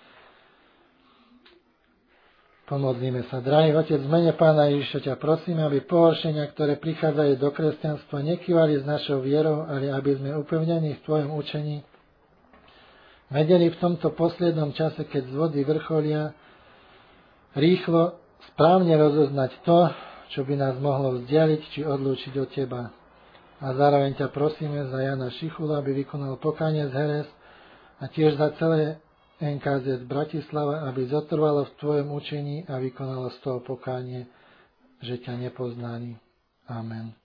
Pomodlíme sa. Drahý Otec, v mene Pána Ježiša ťa prosíme, aby pohoršenia, ktoré prichádzajú do kresťanstva, nekývali s našou vierou, ale aby sme upevnení v Tvojom učení vedeli v tomto poslednom čase, keď z vody vrcholia, rýchlo, správne rozoznať to, čo by nás mohlo vzdialiť či odlúčiť od Teba. A zároveň ťa prosíme za Jana Šichula, aby vykonal pokánie z Heres a tiež za celé en ká zet Bratislava, aby zotrvalo v Tvojom učení a vykonalo z toho pokánie, že ťa nepoznali. Amen.